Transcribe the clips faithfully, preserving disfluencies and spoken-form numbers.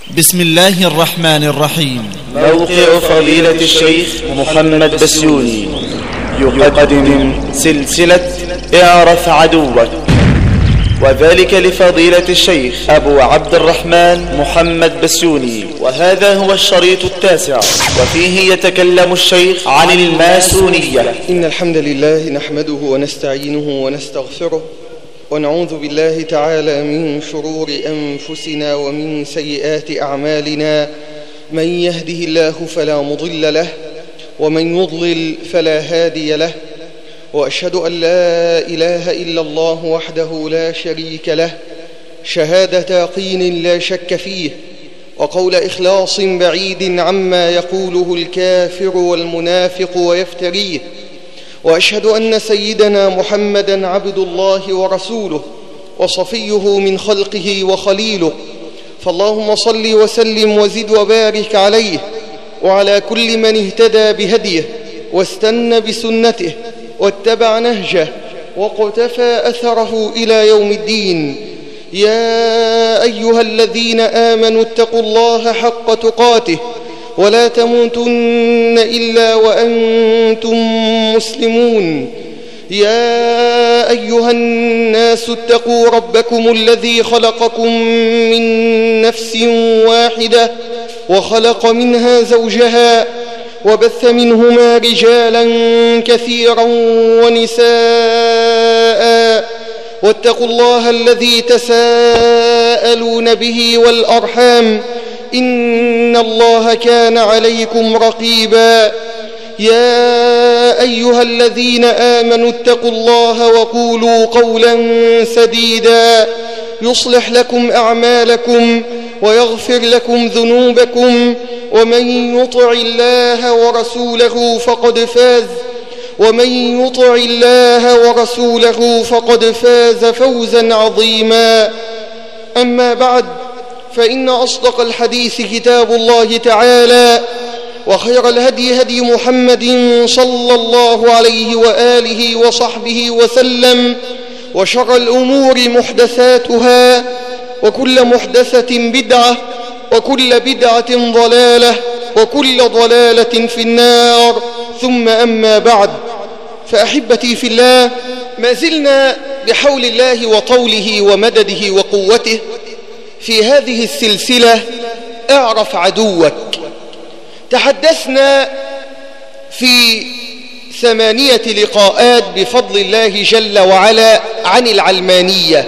بسم الله الرحمن الرحيم. موقع فضيلة الشيخ محمد بسيوني يقدم سلسلة اعرف عدوك، وذلك لفضيلة الشيخ أبو عبد الرحمن محمد بسيوني، وهذا هو الشريط التاسع، وفيه يتكلم الشيخ عن الماسونية. إن الحمد لله نحمده ونستعينه ونستغفره، ونعوذ بالله تعالى من شرور أنفسنا ومن سيئات أعمالنا. من يهده الله فلا مضل له، ومن يضلل فلا هادي له، وأشهد أن لا إله إلا الله وحده لا شريك له شهادة يقين لا شك فيه، وقول إخلاص بعيد عما يقوله الكافر والمنافق ويفتريه. وأشهد أن سيدنا محمدًا عبد الله ورسوله، وصفيه من خلقه وخليله. فاللهم صل وسلم وزد وبارك عليه وعلى كل من اهتدى بهديه واستنى بسنته واتبع نهجه وقتفى أثره إلى يوم الدين. يا أيها الذين آمنوا اتقوا الله حق تقاته ولا تموتن إلا وأنتم مسلمون. يا أيها الناس اتقوا ربكم الذي خلقكم من نفس واحدة وخلق منها زوجها وبث منهما رجالا كثيرا ونساء، واتقوا الله الذي تساءلون به والأرحام، إن الله كان عليكم رقيبا. يا أيها الذين آمنوا اتقوا الله وقولوا قولا سديدا يصلح لكم أعمالكم ويغفر لكم ذنوبكم، ومن يطع الله ورسوله فقد فاز ومن يطع الله ورسوله فقد فاز فوزا عظيما. أما بعد، فإن أصدق الحديث كتاب الله تعالى، وخير الهدي هدي محمد صلى الله عليه وآله وصحبه وسلم، وشر الأمور محدثاتها، وكل محدثة بدعة، وكل بدعة ضلالة، وكل ضلالة في النار. ثم أما بعد، فأحبتي في الله، ما زلنا بحول الله وطوله ومدده وقوته في هذه السلسلة اعرف عدوك. تحدثنا في ثمانية لقاءات بفضل الله جل وعلا عن العلمانية،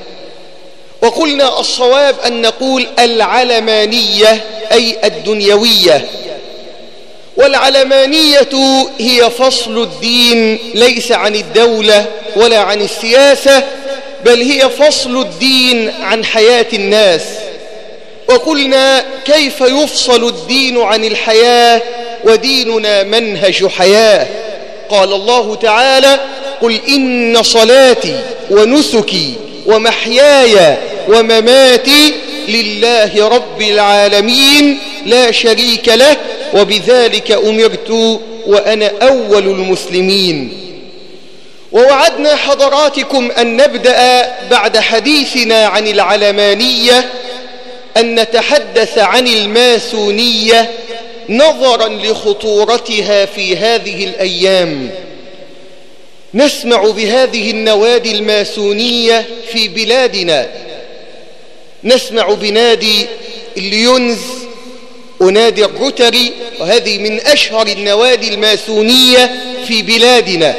وقلنا الصواب أن نقول العلمانية أي الدنيوية. والعلمانية هي فصل الدين ليس عن الدولة ولا عن السياسة، بل هي فصل الدين عن حياة الناس. وقلنا كيف يفصل الدين عن الحياة وديننا منهج حياة. قال الله تعالى: قل إن صلاتي ونسكي ومحياي ومماتي لله رب العالمين لا شريك له وبذلك أمرت وأنا أول المسلمين. ووعدنا حضراتكم أن نبدأ بعد حديثنا عن العلمانية أن نتحدث عن الماسونية نظرا لخطورتها في هذه الأيام. نسمع بهذه النوادي الماسونية في بلادنا، نسمع بنادي الليونز ونادي الروتري، وهذه من أشهر النوادي الماسونية في بلادنا.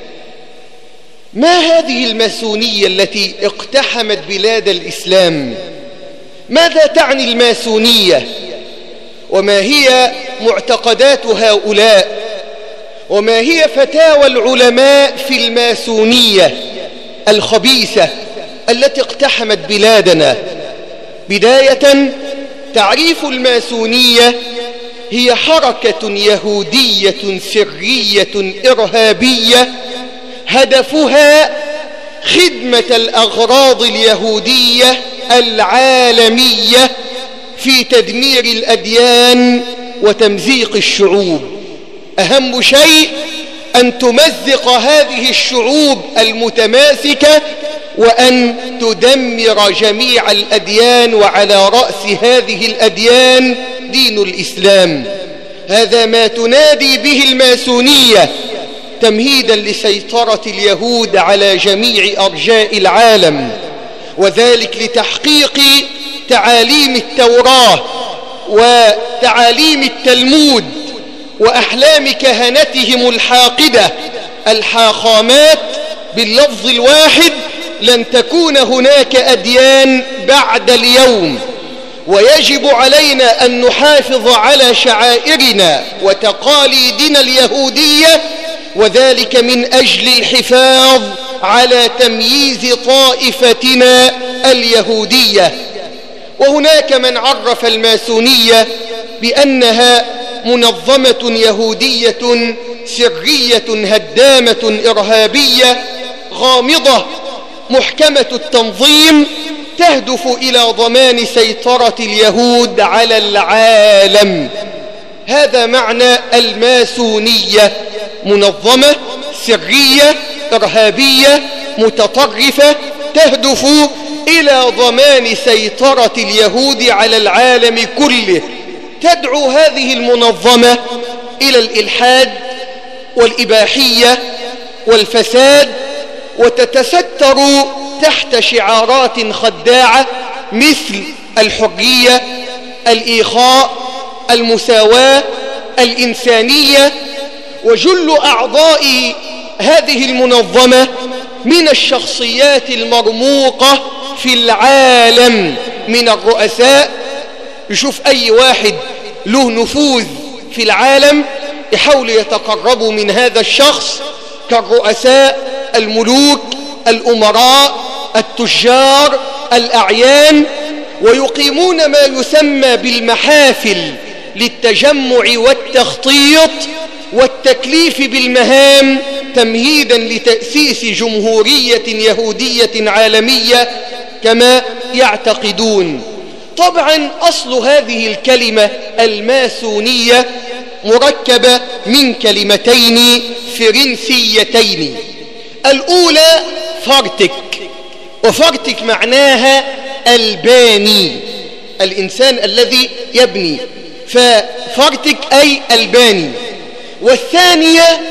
ما هذه الماسونية التي اقتحمت بلاد الإسلام؟ ماذا تعني الماسونية؟ وما هي معتقدات هؤلاء؟ وما هي فتاوى العلماء في الماسونية الخبيثة التي اقتحمت بلادنا؟ بداية، تعريف الماسونية: هي حركة يهودية سرية إرهابية هدفها خدمة الأغراض اليهودية العالمية في تدمير الأديان وتمزيق الشعوب. أهم شيء أن تمزق هذه الشعوب المتماسكة وأن تدمر جميع الأديان، وعلى رأس هذه الأديان دين الإسلام. هذا ما تنادي به الماسونية تمهيدا لسيطرة اليهود على جميع أرجاء العالم، وذلك لتحقيق تعاليم التوراة وتعاليم التلمود وأحلام كهنتهم الحاقدة الحاخامات باللفظ الواحد: لن تكون هناك أديان بعد اليوم، ويجب علينا أن نحافظ على شعائرنا وتقاليدنا اليهودية، وذلك من أجل الحفاظ على تمييز طائفتنا اليهودية. وهناك من عرف الماسونية بأنها منظمة يهودية سرية هدامة إرهابية غامضة محكمة التنظيم، تهدف إلى ضمان سيطرة اليهود على العالم. هذا معنى الماسونية: منظمة سرية إرهابية متطرفة تهدف إلى ضمان سيطرة اليهود على العالم كله. تدعو هذه المنظمة إلى الإلحاد والإباحية والفساد، وتتستر تحت شعارات خداعة مثل الحرية، الإخاء، المساواة، الإنسانية. وجل أعضاء هذه المنظمة من الشخصيات المرموقة في العالم من الرؤساء. يشوف أي واحد له نفوذ في العالم يحاول يتقربوا من هذا الشخص، كالرؤساء، الملوك، الأمراء، التجار، الأعيان، ويقيمون ما يسمى بالمحافل للتجمع والتخطيط والتكليف بالمهام تمهيدا لتأسيس جمهورية يهودية عالمية كما يعتقدون. طبعا أصل هذه الكلمة الماسونية مركبة من كلمتين فرنسيتين. الأولى فارتك، وفارتك معناها الباني، الإنسان الذي يبني، ففارتك أي الباني. والثانية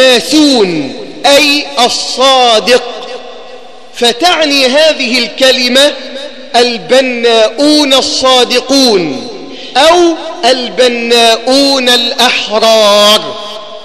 ماسون أي الصادق، فتعني هذه الكلمة البناؤون الصادقون أو البناؤون الأحرار،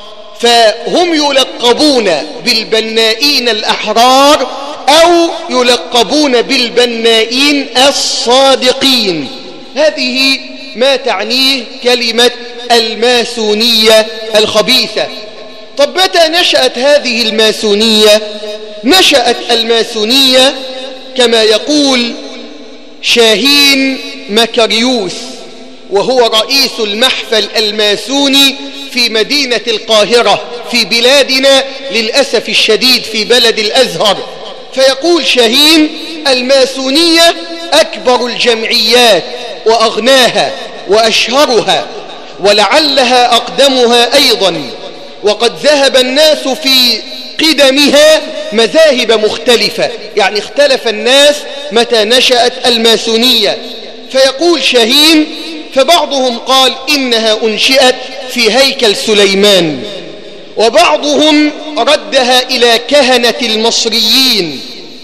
فهم يلقبون بالبنائين الأحرار أو يلقبون بالبنائين الصادقين. هذه ما تعنيه كلمة الماسونية الخبيثة. طب متى نشأت هذه الماسونية؟ نشأت الماسونية كما يقول شاهين مكاريوس، وهو رئيس المحفل الماسوني في مدينة القاهرة في بلادنا للأسف الشديد في بلد الأزهر. فيقول شاهين: الماسونية أكبر الجمعيات وأغناها وأشهرها ولعلها أقدمها أيضا، وقد ذهب الناس في قدمها مذاهب مختلفة، يعني اختلف الناس متى نشأت الماسونية. فيقول شاهين: فبعضهم قال إنها أنشئت في هيكل سليمان، وبعضهم ردها إلى كهنة المصريين،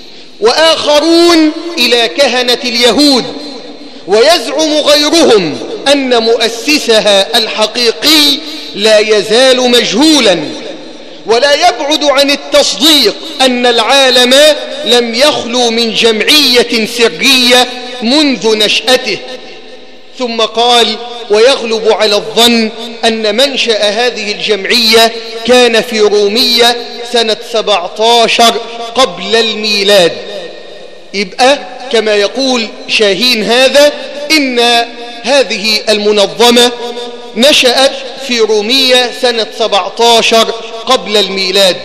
وآخرون إلى كهنة اليهود، ويزعم غيرهم أن مؤسسها الحقيقي لا يزال مجهولا، ولا يبعد عن التصديق أن العالم لم يخلو من جمعية سرية منذ نشأته. ثم قال: ويغلب على الظن أن منشأ هذه الجمعية كان في رومية سنة سبعة عشر قبل الميلاد. يبقى كما يقول شاهين هذا إن هذه المنظمة نشأت في رومية سنة سبعة عشر قبل الميلاد.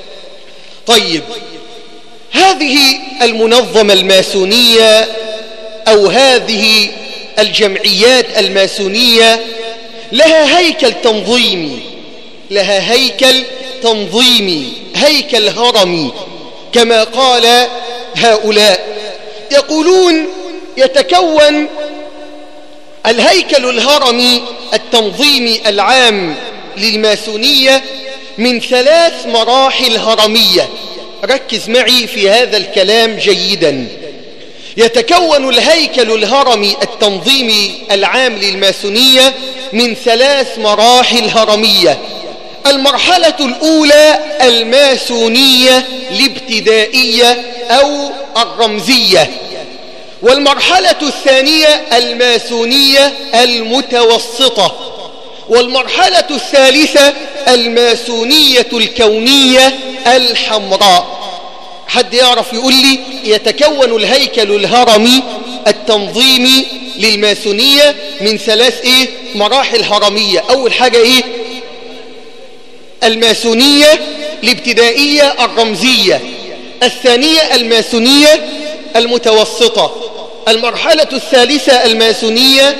طيب، هذه المنظمة الماسونية أو هذه الجمعيات الماسونية لها هيكل تنظيمي، لها هيكل تنظيمي هيكل هرمي، كما قال هؤلاء. يقولون يتكون الهيكل الهرمي التنظيمي العام للماسونية من ثلاث مراحل هرمية. ركز معي في هذا الكلام جيدا. يتكون الهيكل الهرمي التنظيمي العام للماسونية من ثلاث مراحل هرمية. المرحلة الأولى الماسونية الابتدائية أو الرمزية، والمرحلة الثانية الماسونية المتوسطة، والمرحلة الثالثة الماسونية الكونية الحمراء. حد يعرف يقول لي يتكون الهيكل الهرمي التنظيمي للماسونية من ثلاث ايه مراحل هرمية؟ اول حاجة ايه؟ الماسونية الابتدائية الرمزية، الثانية الماسونية المتوسطة، المرحلة الثالثة الماسونية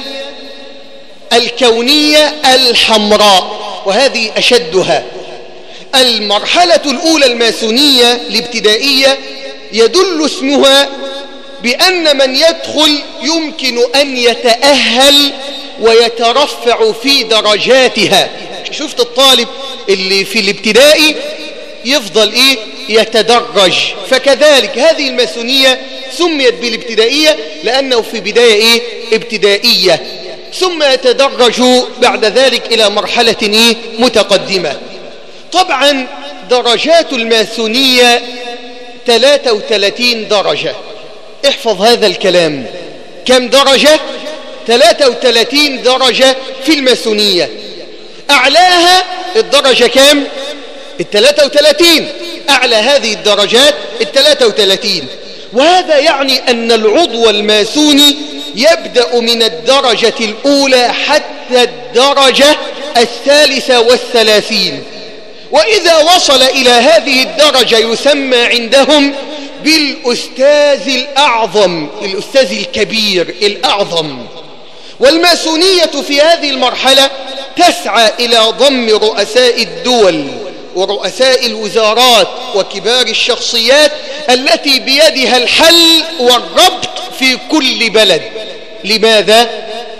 الكونية الحمراء، وهذه أشدها. المرحلة الأولى الماسونية الابتدائية يدل اسمها بأن من يدخل يمكن أن يتأهل ويترفع في درجاتها. شفت الطالب اللي في الابتدائي يفضل إيه؟ يتدرج. فكذلك هذه الماسونية سميت بالابتدائية لأنه في بداية إيه؟ ابتدائية، ثم يتدرج بعد ذلك إلى مرحلة إيه؟ متقدمة. طبعا درجات الماسونية ثلاثة وثلاثين درجة. احفظ هذا الكلام. كم درجة؟ ثلاثة وثلاثين درجة في الماسونية. أعلاها الدرجة كم؟ الثلاثة وثلاثين. أعلى هذه الدرجات الثلاثة وثلاثين. وهذا يعني أن العضو الماسوني يبدأ من الدرجة الأولى حتى الدرجة الثالثة والثلاثين، وإذا وصل إلى هذه الدرجة يسمى عندهم بالأستاذ الأعظم، الأستاذ الكبير الأعظم. والماسونية في هذه المرحلة تسعى إلى ضم رؤساء الدول ورؤساء الوزارات وكبار الشخصيات التي بيدها الحل والربط في كل بلد. لماذا؟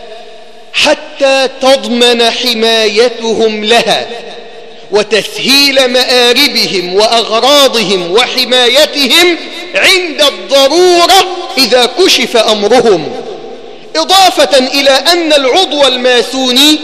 حتى تضمن حمايتهم لها وتسهيل مآربهم وأغراضهم وحمايتهم عند الضرورة إذا كشف أمرهم. إضافة إلى أن العضو الماسوني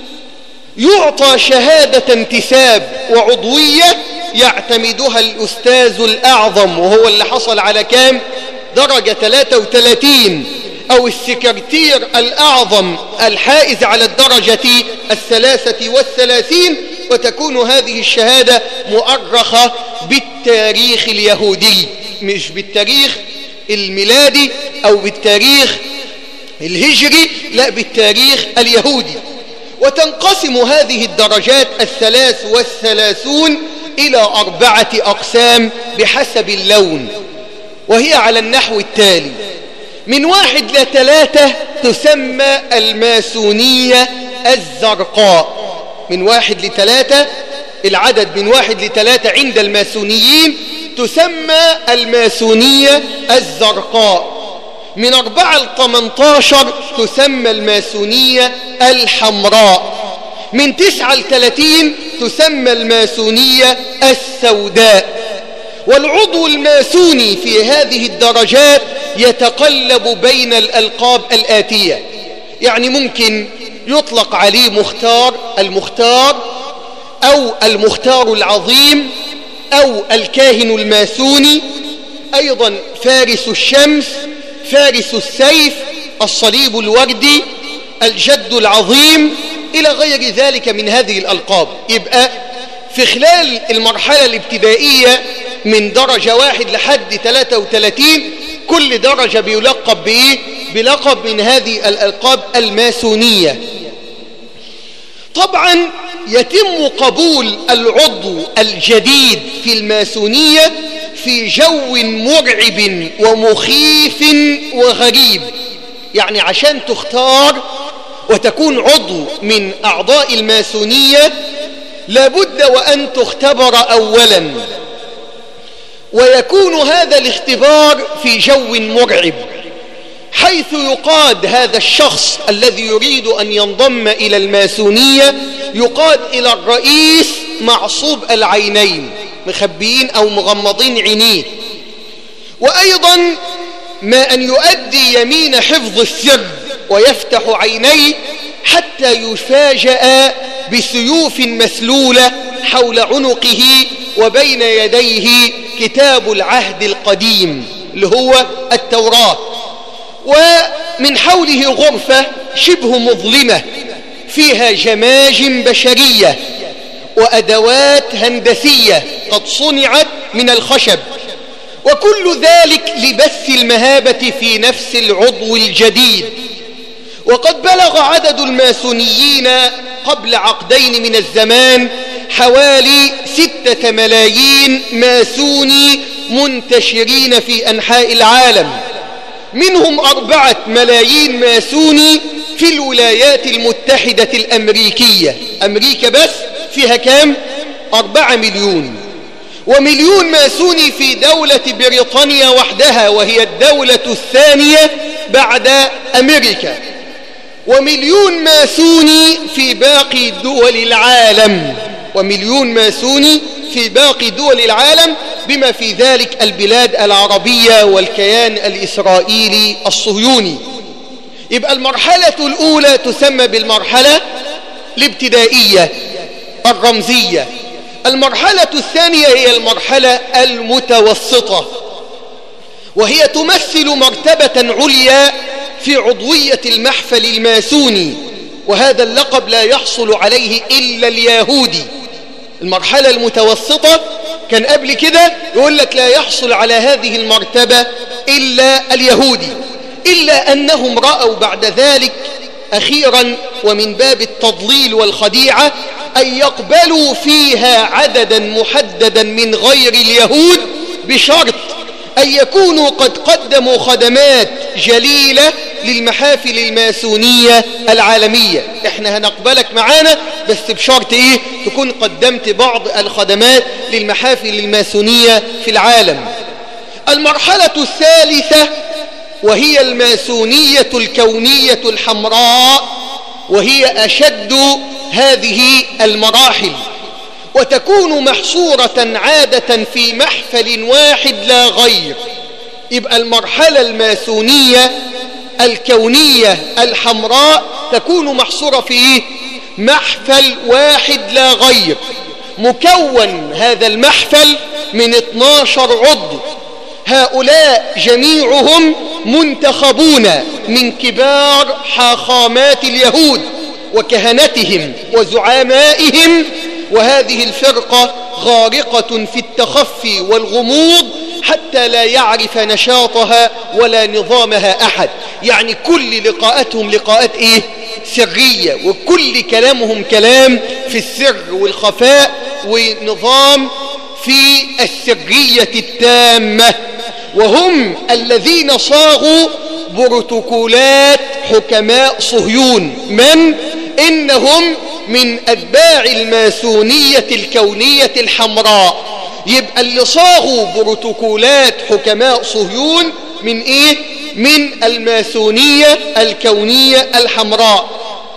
يعطى شهادة انتساب وعضوية يعتمدها الأستاذ الأعظم، وهو اللي حصل على كام؟ درجة ثلاثة وثلاثين، أو السكرتير الأعظم الحائز على الدرجة الثلاثة والثلاثين. وتكون هذه الشهادة مؤرخة بالتاريخ اليهودي، مش بالتاريخ الميلادي أو بالتاريخ الهجري، لا، بالتاريخ اليهودي. وتنقسم هذه الدرجات الثلاث والثلاثون إلى أربعة أقسام بحسب اللون، وهي على النحو التالي: من واحد لثلاثة تسمى الماسونية الزرقاء. من واحد لثلاثة، العدد من واحد لثلاثة عند الماسونيين تسمى الماسونية الزرقاء. من أربعة لثمانية تسمى الماسونية الحمراء. من تسعة لثلاثين تسمى الماسونية السوداء. والعضو الماسوني في هذه الدرجات يتقلب بين الألقاب الآتية، يعني ممكن يطلق عليه مختار، المختار، أو المختار العظيم، أو الكاهن الماسوني، أيضا فارس الشمس، فارس السيف، الصليب الوردي، الجد العظيم، إلى غير ذلك من هذه الألقاب. يبقى في خلال المرحلة الابتدائية من درجة واحد لحد ثلاثة وثلاثين كل درجة بيلقب بإيه؟ بلقب من هذه الألقاب الماسونية. طبعا يتم قبول العضو الجديد في الماسونية في جو مرعب ومخيف وغريب. يعني عشان تختار وتكون عضو من أعضاء الماسونية لابد وأن تختبر أولا، ويكون هذا الاختبار في جو مرعب، حيث يقاد هذا الشخص الذي يريد أن ينضم إلى الماسونية يقاد إلى الرئيس معصوب العينين، مخبيين أو مغمضين عينيه، وأيضا ما أن يؤدي يمين حفظ السر ويفتح عينيه حتى يفاجأ بسيوف مسلولة حول عنقه، وبين يديه كتاب العهد القديم اللي هو التوراة، ومن حوله غرفة شبه مظلمة فيها جماجم بشرية وأدوات هندسية قد صنعت من الخشب، وكل ذلك لبث المهابة في نفس العضو الجديد. وقد بلغ عدد الماسونيين قبل عقدين من الزمان حوالي ستة ملايين ماسوني منتشرين في أنحاء العالم، منهم أربعة ملايين ماسوني في الولايات المتحدة الأمريكية. أمريكا بس فيها كام؟ أربعة مليون، ومليون ماسوني في دولة بريطانيا وحدها وهي الدولة الثانية بعد أمريكا، ومليون ماسوني في باقي دول العالم، ومليون ماسوني في باقي دول العالم بما في ذلك البلاد العربية والكيان الإسرائيلي الصهيوني. يبقى المرحلة الأولى تسمى بالمرحلة الابتدائية الرمزية. المرحلة الثانية هي المرحلة المتوسطة، وهي تمثل مرتبة عليا في عضوية المحفل الماسوني، وهذا اللقب لا يحصل عليه إلا اليهودي. المرحلة المتوسطة كان قبل كده يقول لك لا يحصل على هذه المرتبة إلا اليهودي، إلا أنهم رأوا بعد ذلك أخيرا ومن باب التضليل والخديعة أن يقبلوا فيها عددا محددا من غير اليهود بشرط أن يكونوا قد قدموا خدمات جليلة للمحافل الماسونية العالمية. احنا هنقبلك معانا بس بشرط ايه؟ تكون قدمت بعض الخدمات للمحافل الماسونية في العالم. المرحلة الثالثة وهي الماسونية الكونية الحمراء، وهي أشد هذه المراحل، وتكون محصورة عادة في محفل واحد لا غير. يبقى المرحلة الماسونية الكونية الحمراء تكون محصورة في محفل واحد لا غير، مكون هذا المحفل من اثني عشر عضو، هؤلاء جميعهم منتخبون من كبار حاخامات اليهود وكهنتهم وزعمائهم، وهذه الفرقة غارقة في التخفي والغموض حتى لا يعرف نشاطها ولا نظامها أحد. يعني كل لقاءاتهم لقاءات إيه؟ سرية، وكل كلامهم كلام في السر والخفاء ونظام في السرية التامة. وهم الذين صاغوا بروتوكولات حكماء صهيون، من إنهم من أتباع الماسونية الكونية الحمراء. يبقى اللي صاغوا بروتوكولات حكماء صهيون من إيه؟ من الماسونية الكونية الحمراء.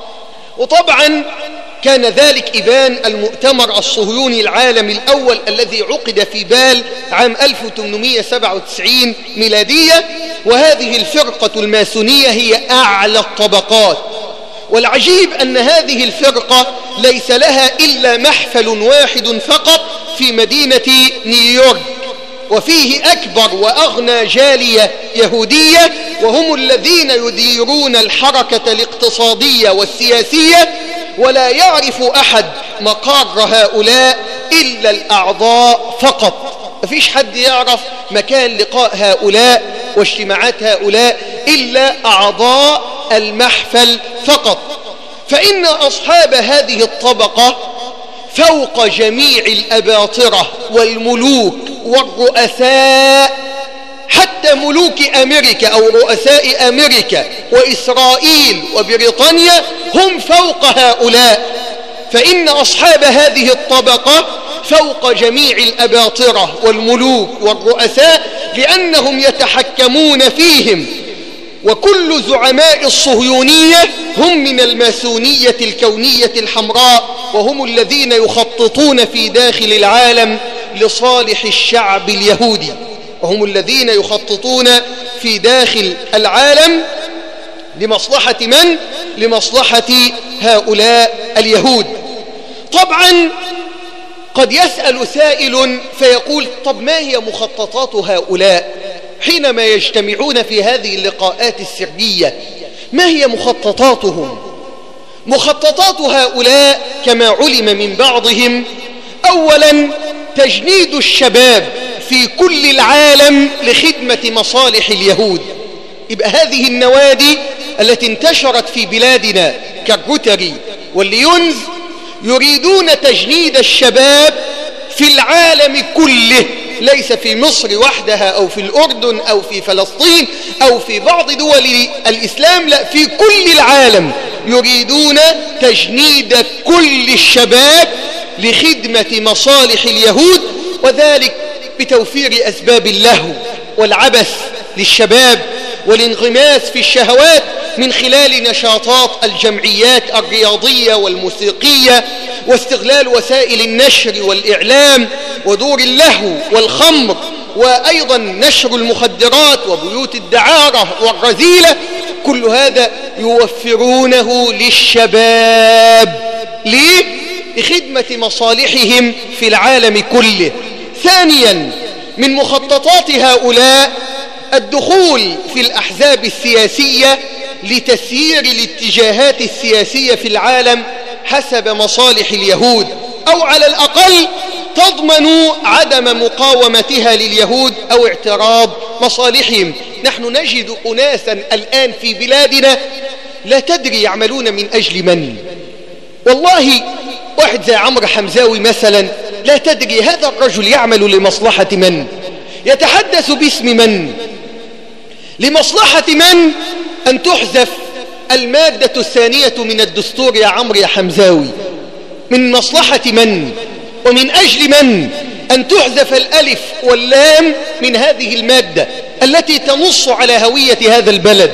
وطبعا كان ذلك إبان المؤتمر الصهيوني العالمي الأول الذي عقد في بال عام ألف وثمانمائة وسبعة وتسعين ميلادية، وهذه الفرقة الماسونية هي أعلى الطبقات. والعجيب أن هذه الفرقة ليس لها إلا محفل واحد فقط في مدينة نيويورك، وفيه أكبر وأغنى جالية يهودية، وهم الذين يديرون الحركة الاقتصادية والسياسية، ولا يعرف أحد مقر هؤلاء إلا الأعضاء فقط. مفيش حد يعرف مكان لقاء هؤلاء واجتماعات هؤلاء إلا أعضاء المحفل فقط. فإن أصحاب هذه الطبقة فوق جميع الأباطرة والملوك والرؤساء، حتى ملوك أمريكا أو رؤساء أمريكا وإسرائيل وبريطانيا هم فوق هؤلاء. فإن أصحاب هذه الطبقة فوق جميع الأباطرة والملوك والرؤساء، لأنهم يتحكمون فيهم. وكل زعماء الصهيونية هم من الماسونية الكونية الحمراء، وهم الذين يخططون في داخل العالم لصالح الشعب اليهودي، وهم الذين يخططون في داخل العالم لمصلحة من؟ لمصلحة هؤلاء اليهود. طبعا قد يسأل سائل فيقول: طب ما هي مخططات هؤلاء حينما يجتمعون في هذه اللقاءات السرية؟ ما هي مخططاتهم؟ مخططات هؤلاء كما علم من بعضهم: أولا تجنيد الشباب في كل العالم لخدمة مصالح اليهود. يبقى هذه النوادي التي انتشرت في بلادنا كالروتري والليونز يريدون تجنيد الشباب في العالم كله، ليس في مصر وحدها أو في الأردن أو في فلسطين أو في بعض دول الإسلام، لا، في كل العالم يريدون تجنيد كل الشباب لخدمة مصالح اليهود، وذلك بتوفير أسباب اللهو والعبث للشباب والانغماس في الشهوات من خلال نشاطات الجمعيات الرياضية والموسيقية، واستغلال وسائل النشر والإعلام، ودور اللهو والخمر، وأيضا نشر المخدرات وبيوت الدعارة والرذيلة. كل هذا يوفرونه للشباب ليه؟ لخدمة مصالحهم في العالم كله. ثانيا من مخططات هؤلاء الدخول في الأحزاب السياسية لتسيير الاتجاهات السياسية في العالم حسب مصالح اليهود، أو على الأقل تضمن عدم مقاومتها لليهود أو اعتراض مصالحهم. نحن نجد أناسا الآن في بلادنا لا تدري يعملون من أجل من. والله واحد زي عمرو حمزاوي مثلا، لا تدري هذا الرجل يعمل لمصلحة من، يتحدث باسم من، لمصلحة من أن تحذف المادة الثانية من الدستور يا عمرو يا حمزاوي؟ من مصلحة من ومن أجل من أن تحذف الألف واللام من هذه المادة التي تنص على هوية هذا البلد؟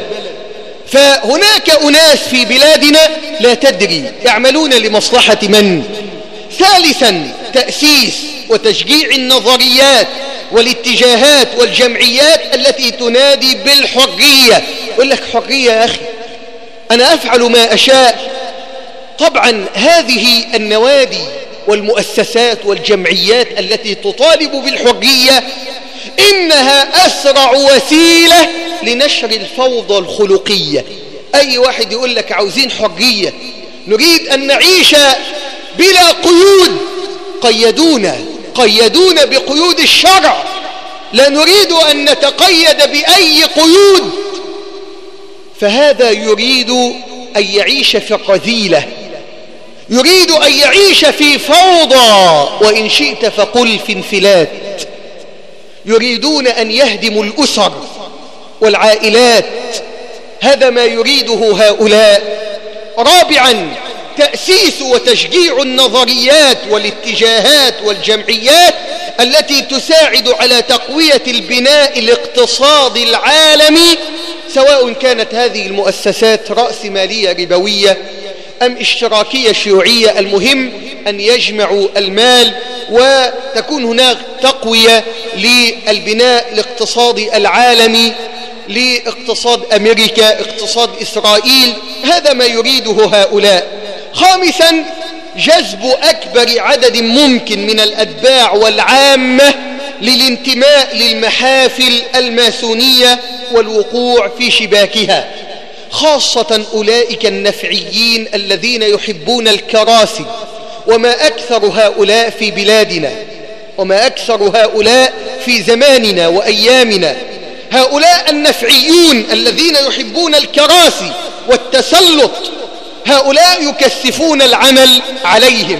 فهناك أناس في بلادنا لا تدري يعملون لمصلحة من. ثالثا تأسيس وتشجيع النظريات والاتجاهات والجمعيات التي تنادي بالحرية. يقول لك حرية يا أخي، أنا أفعل ما أشاء. طبعا هذه النوادي والمؤسسات والجمعيات التي تطالب بالحرية إنها أسرع وسيلة لنشر الفوضى الخلقية. أي واحد يقول لك عاوزين حرية، نريد أن نعيش بلا قيود، قيدونا قيدونا بقيود الشرع، لا نريد أن نتقيد بأي قيود. فهذا يريد أن يعيش في الرذيلة، يريد أن يعيش في فوضى، وإن شئت فقل في انفلات. يريدون أن يهدموا الأسر والعائلات، هذا ما يريده هؤلاء. رابعا تأسيس وتشجيع النظريات والاتجاهات والجمعيات التي تساعد على تقوية البناء الاقتصادي العالمي، سواء كانت هذه المؤسسات رأسمالية ربوية أم اشتراكية شيوعية. المهم أن يجمعوا المال وتكون هناك تقوية للبناء الاقتصادي العالمي، لاقتصاد أمريكا، اقتصاد إسرائيل. هذا ما يريده هؤلاء. خامسا جذب أكبر عدد ممكن من الأتباع والعامة للانتماء للمحافل الماسونية والوقوع في شباكها، خاصة أولئك النفعيين الذين يحبون الكراسي. وما أكثر هؤلاء في بلادنا، وما أكثر هؤلاء في زماننا وأيامنا. هؤلاء النفعيون الذين يحبون الكراسي والتسلط، هؤلاء يكثفون العمل عليهم،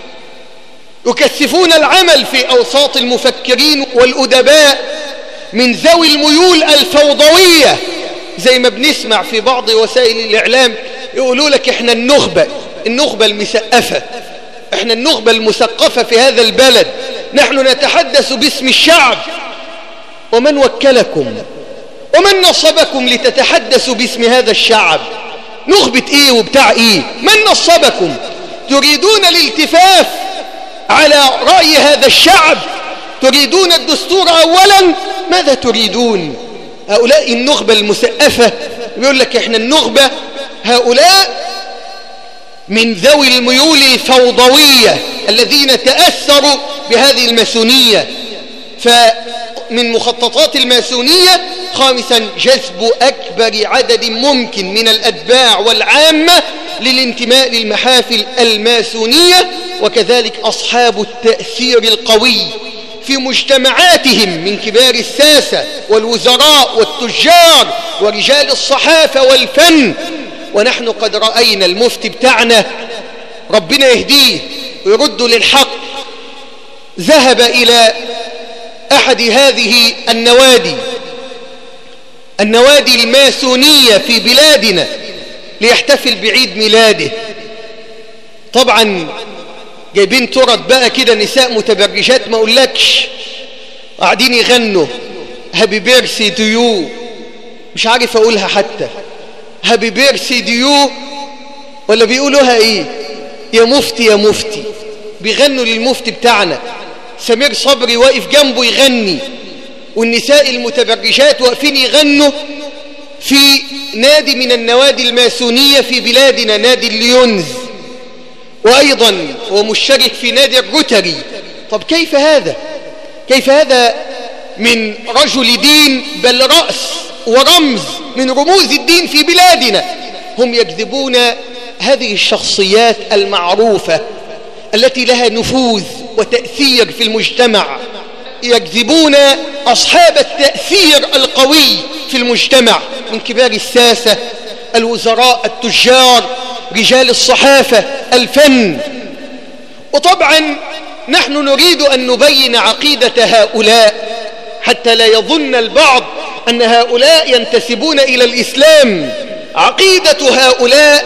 يكثفون العمل في أوساط المفكرين والأدباء من ذوي الميول الفوضوية، زي ما بنسمع في بعض وسائل الإعلام يقولوا لك إحنا النخبة، النخبة المسقفة. احنا النخبة المثقفة في هذا البلد، نحن نتحدث باسم الشعب. ومن وكلكم ومن نصبكم لتتحدثوا باسم هذا الشعب؟ نخبة ايه وبتاع ايه؟ من نصبكم؟ تريدون الالتفاف على رأي هذا الشعب؟ تريدون الدستور أولا؟ ماذا تريدون؟ هؤلاء النخبة المثقفة يقول لك احنا النخبة، هؤلاء من ذوي الميول الفوضوية الذين تأثروا بهذه الماسونية. فمن مخططات الماسونية خامسا جذب أكبر عدد ممكن من الأتباع والعامة للانتماء للمحافل الماسونية، وكذلك أصحاب التأثير القوي في مجتمعاتهم من كبار الساسة والوزراء والتجار ورجال الصحافة والفن. ونحن قد رأينا المفتي بتاعنا ربنا يهديه ويرده للحق، ذهب إلى أحد هذه النوادي النوادي الماسونية في بلادنا ليحتفل بعيد ميلاده. طبعا جايبين ترط بقى كده، نساء متبرجات ما اقولكش، قاعدين يغنوا هابي بيرثي تو يو، مش عارف اقولها حتى، هابي بيرثي تو يو ولا بيقولوها ايه؟ يا مفتي يا مفتي. بيغنوا للمفتي بتاعنا، سمير صبري واقف جنبه يغني، والنساء المتبرجات واقفين يغنوا في نادي من النوادي الماسونية في بلادنا، نادي الليونز، وأيضا هو مشترك في نادي الروتري. طب كيف هذا؟ كيف هذا من رجل دين، بل رأس ورمز من رموز الدين في بلادنا؟ هم يجذبون هذه الشخصيات المعروفة التي لها نفوذ وتأثير في المجتمع، يجذبون أصحاب التأثير القوي في المجتمع من كبار الساسة، الوزراء، التجار، رجال الصحافة، الفن. وطبعا نحن نريد أن نبين عقيدة هؤلاء حتى لا يظن البعض أن هؤلاء ينتسبون إلى الإسلام. عقيدة هؤلاء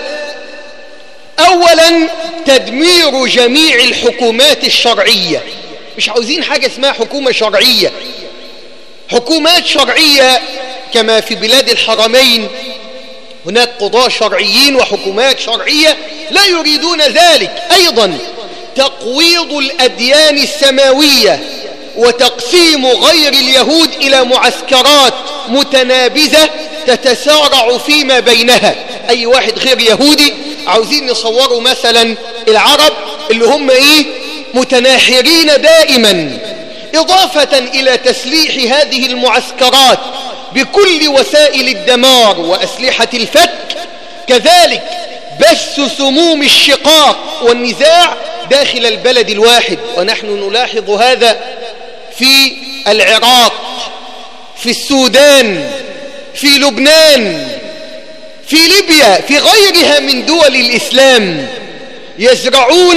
أولا تدمير جميع الحكومات الشرعية. مش عاوزين حاجة اسمها حكومة شرعية. حكومات شرعية كما في بلاد الحرمين هناك قضاة شرعيين وحكومات شرعية، لا يريدون ذلك. أيضا تقويض الأديان السماوية وتقسيم غير اليهود إلى معسكرات متنابذة تتسارع فيما بينها. أي واحد غير يهودي عاوزين نصوروا مثلا العرب اللي هم إيه؟ متناحرين دائما، إضافة إلى تسليح هذه المعسكرات بكل وسائل الدمار وأسلحة الفتك، كذلك بث سموم الشقاق والنزاع داخل البلد الواحد. ونحن نلاحظ هذا في العراق، في السودان، في لبنان، في ليبيا، في غيرها من دول الإسلام. يزرعون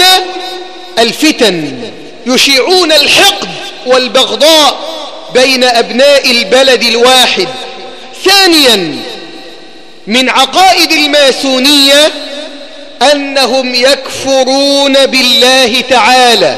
الفتن، يشيعون الحقد والبغضاء بين أبناء البلد الواحد. ثانيا من عقائد الماسونية أنهم يكفرون بالله تعالى.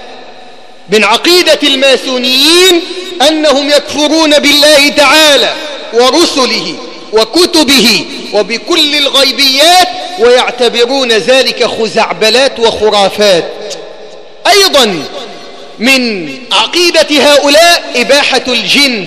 من عقيدة الماسونيين أنهم يكفرون بالله تعالى ورسله وكتبه وبكل الغيبيات، ويعتبرون ذلك خزعبلات وخرافات. أيضا من عقيدة هؤلاء إباحة الجنس،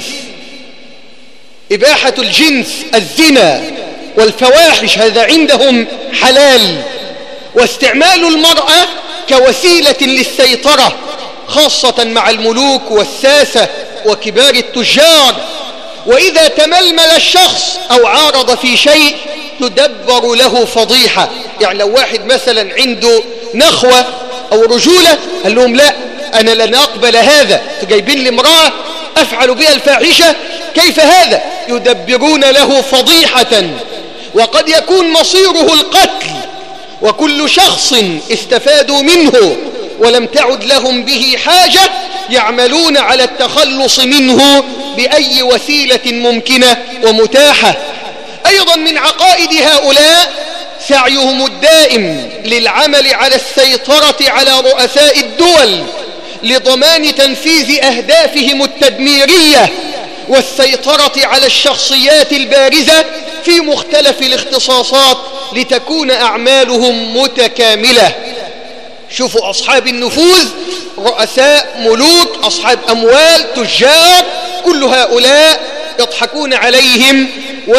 إباحة الجنس، الزنا والفواحش، هذا عندهم حلال. واستعمال المرأة كوسيلة للسيطرة، خاصة مع الملوك والساسة وكبار التجار. وإذا تململ الشخص أو عارض في شيء تدبر له فضيحة. يعني لو واحد مثلا عنده نخوة أو رجولة قال لهم لا، أنا لن أقبل هذا، جايبين لي امرأة أفعل بها الفاحشة، كيف هذا؟ يدبرون له فضيحة، وقد يكون مصيره القتل. وكل شخص استفادوا منه ولم تعد لهم به حاجة يعملون على التخلص منه بأي وسيلة ممكنة ومتاحة. أيضا من عقائد هؤلاء سعيهم الدائم للعمل على السيطرة على رؤساء الدول لضمان تنفيذ أهدافهم التدميرية والسيطرة على الشخصيات البارزة في مختلف الاختصاصات لتكون أعمالهم متكاملة. شوفوا أصحاب النفوذ، رؤساء، ملوك، أصحاب أموال، تجار، كل هؤلاء يضحكون عليهم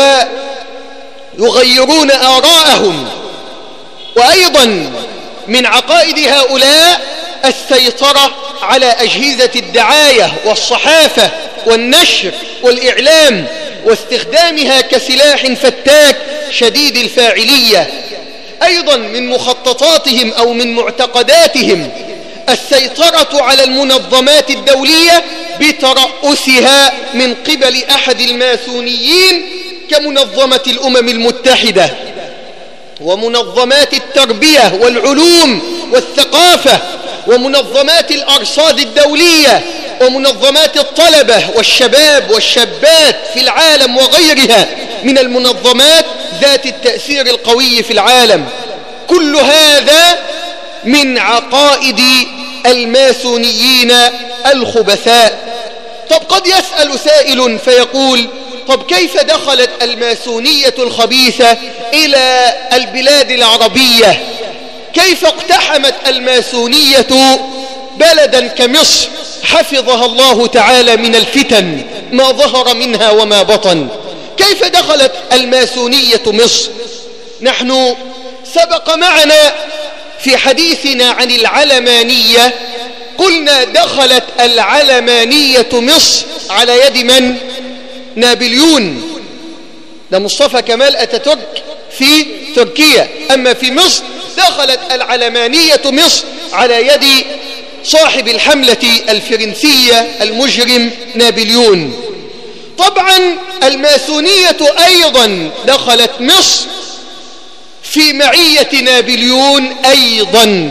ويغيرون آراءهم. وأيضا من عقائد هؤلاء السيطرة على أجهزة الدعاية والصحافة والنشر والإعلام واستخدامها كسلاح فتاك شديد الفاعلية. أيضا من مخططاتهم أو من معتقداتهم السيطرة على المنظمات الدولية بترأسها من قبل أحد الماسونيين كمنظمة الأمم المتحدة ومنظمات التربية والعلوم والثقافة ومنظمات الأرصاد الدولية ومنظمات الطلبة والشباب والشابات في العالم وغيرها من المنظمات ذات التأثير القوي في العالم. كل هذا من عقائد الماسونيين الخبثاء. طب قد يسأل سائل فيقول: طب كيف دخلت الماسونية الخبيثة إلى البلاد العربية؟ كيف اقتحمت الماسونية بلدا كمصر حفظها الله تعالى من الفتن ما ظهر منها وما بطن؟ كيف دخلت الماسونية مصر؟ نحن سبق معنا في حديثنا عن العلمانية قلنا دخلت العلمانية مصر على يد من؟ نابليون، ده مصطفى كمال أتاتورك في تركيا. أما في مصر دخلت العلمانية مصر على يد صاحب الحملة الفرنسية المجرم نابليون. طبعا الماسونية أيضا دخلت مصر في معية نابليون أيضا،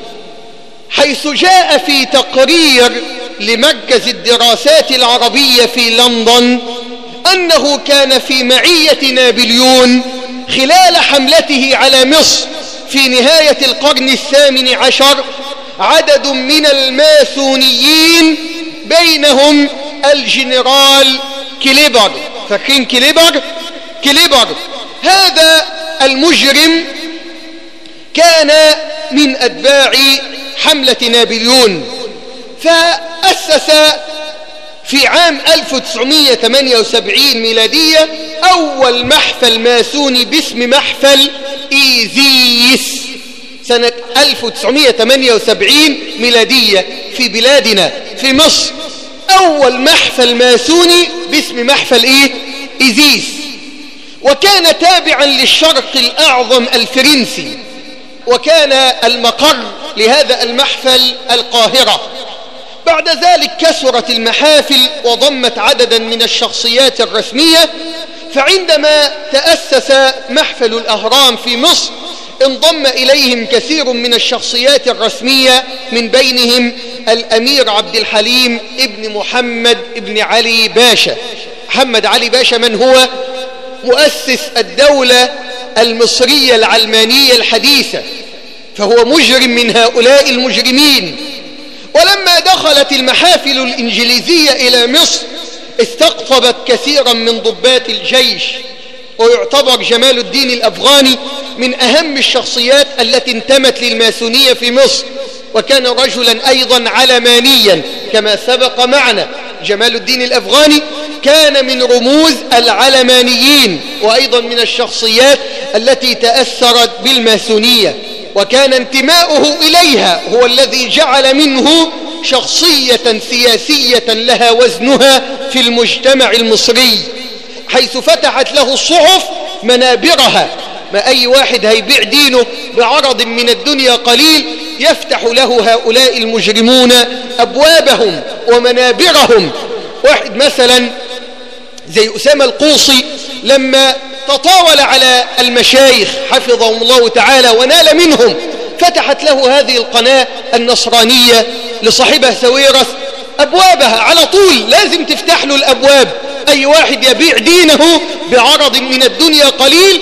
حيث جاء في تقرير لمركز الدراسات العربية في لندن أنه كان في معية نابليون خلال حملته على مصر في نهاية القرن الثامن عشر عدد من الماسونيين بينهم الجنرال كليبر. فاكرين كليبر؟ كليبر هذا المجرم كان من أتباع حملة نابليون، فأسس في عام ألف وتسعمائة وثمانية وسبعين ميلادية أول محفل ماسوني باسم محفل إيزيس سنة ألف وتسعمائة وثمانية وسبعين ميلادية في بلادنا في مصر. أول محفل ماسوني باسم محفل إيه؟ إيزيس، وكان تابعا للشرق الأعظم الفرنسي، وكان المقر لهذا المحفل القاهرة. بعد ذلك كثرت المحافل وضمت عددا من الشخصيات الرسمية، فعندما تأسس محفل الأهرام في مصر انضم إليهم كثير من الشخصيات الرسمية، من بينهم الأمير عبد الحليم ابن محمد ابن علي باشا. محمد علي باشا من هو؟ مؤسس الدولة المصرية العلمانية الحديثة، فهو مجرم من هؤلاء المجرمين. ولما دخلت المحافل الإنجليزية إلى مصر استقطبت كثيرا من ضباط الجيش، ويعتبر جمال الدين الأفغاني من أهم الشخصيات التي انتمت للماسونية في مصر، وكان رجلا أيضا علمانيا كما سبق معنا. جمال الدين الأفغاني كان من رموز العلمانيين وأيضا من الشخصيات التي تأثرت بالماسونية، وكان انتماؤه إليها هو الذي جعل منه شخصية سياسية لها وزنها في المجتمع المصري، حيث فتحت له الصحف منابرها. ما أي واحد هيبيع دينه بعرض من الدنيا قليل يفتح له هؤلاء المجرمون أبوابهم ومنابرهم. واحد مثلا زي أسامة القوصي لما تطاول على المشايخ حفظهم الله تعالى ونال منهم، فتحت له هذه القناة النصرانية لصاحبها سويرس أبوابها على طول، لازم تفتح له الأبواب. أي واحد يبيع دينه بعرض من الدنيا قليل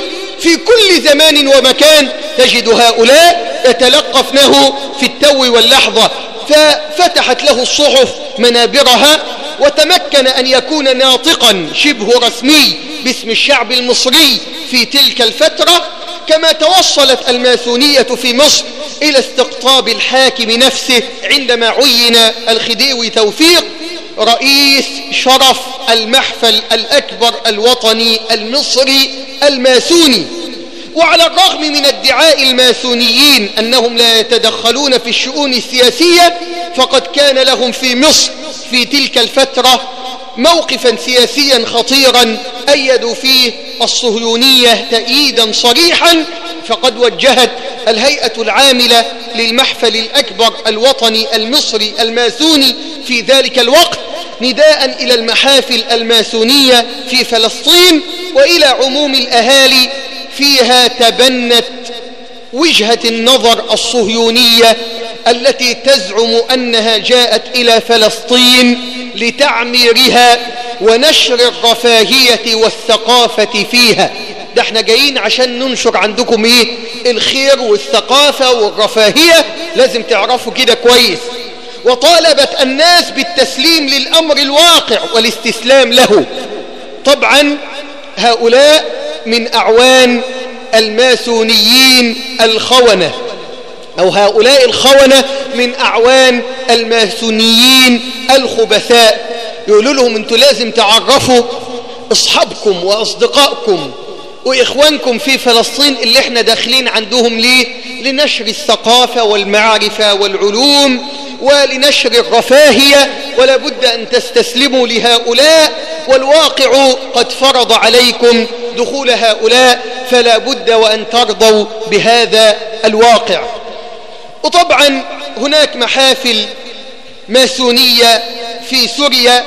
في كل زمان ومكان تجد هؤلاء يتلقفنه في التو واللحظة، ففتحت له الصحف منابرها وتمكن أن يكون ناطقا شبه رسمي باسم الشعب المصري في تلك الفترة. كما توصلت الماسونية في مصر إلى استقطاب الحاكم نفسه عندما عين الخديوي توفيق رئيس شرف المحفل الأكبر الوطني المصري الماسوني. وعلى الرغم من ادعاء الماسونيين أنهم لا يتدخلون في الشؤون السياسية، فقد كان لهم في مصر في تلك الفترة موقفا سياسيا خطيرا أيدوا فيه الصهيونية تأييدا صريحا. فقد وجهت الهيئة العاملة للمحفل الأكبر الوطني المصري الماسوني في ذلك الوقت نداء إلى المحافل الماسونية في فلسطين وإلى عموم الأهالي فيها تبنت وجهة النظر الصهيونية التي تزعم أنها جاءت إلى فلسطين لتعميرها ونشر الرفاهية والثقافة فيها. ده احنا جايين عشان ننشر عندكم ايه؟ الخير والثقافة والرفاهية، لازم تعرفوا كده كويس. وطالبت الناس بالتسليم للأمر الواقع والاستسلام له. طبعا هؤلاء من أعوان الماسونيين الخونة، أو هؤلاء الخونة من أعوان الماسونيين الخبثاء. يقولوا لهم انتوا لازم تعرفوا أصحابكم وأصدقائكم وإخوانكم في فلسطين اللي احنا داخلين عندهم ليه؟ لنشر الثقافة والمعرفة والعلوم ولنشر الرفاهية، ولا بد أن تستسلموا لهؤلاء، والواقع قد فرض عليكم دخول هؤلاء، فلا بد وأن ترضوا بهذا الواقع. وطبعا هناك محافل ماسونية في سوريا،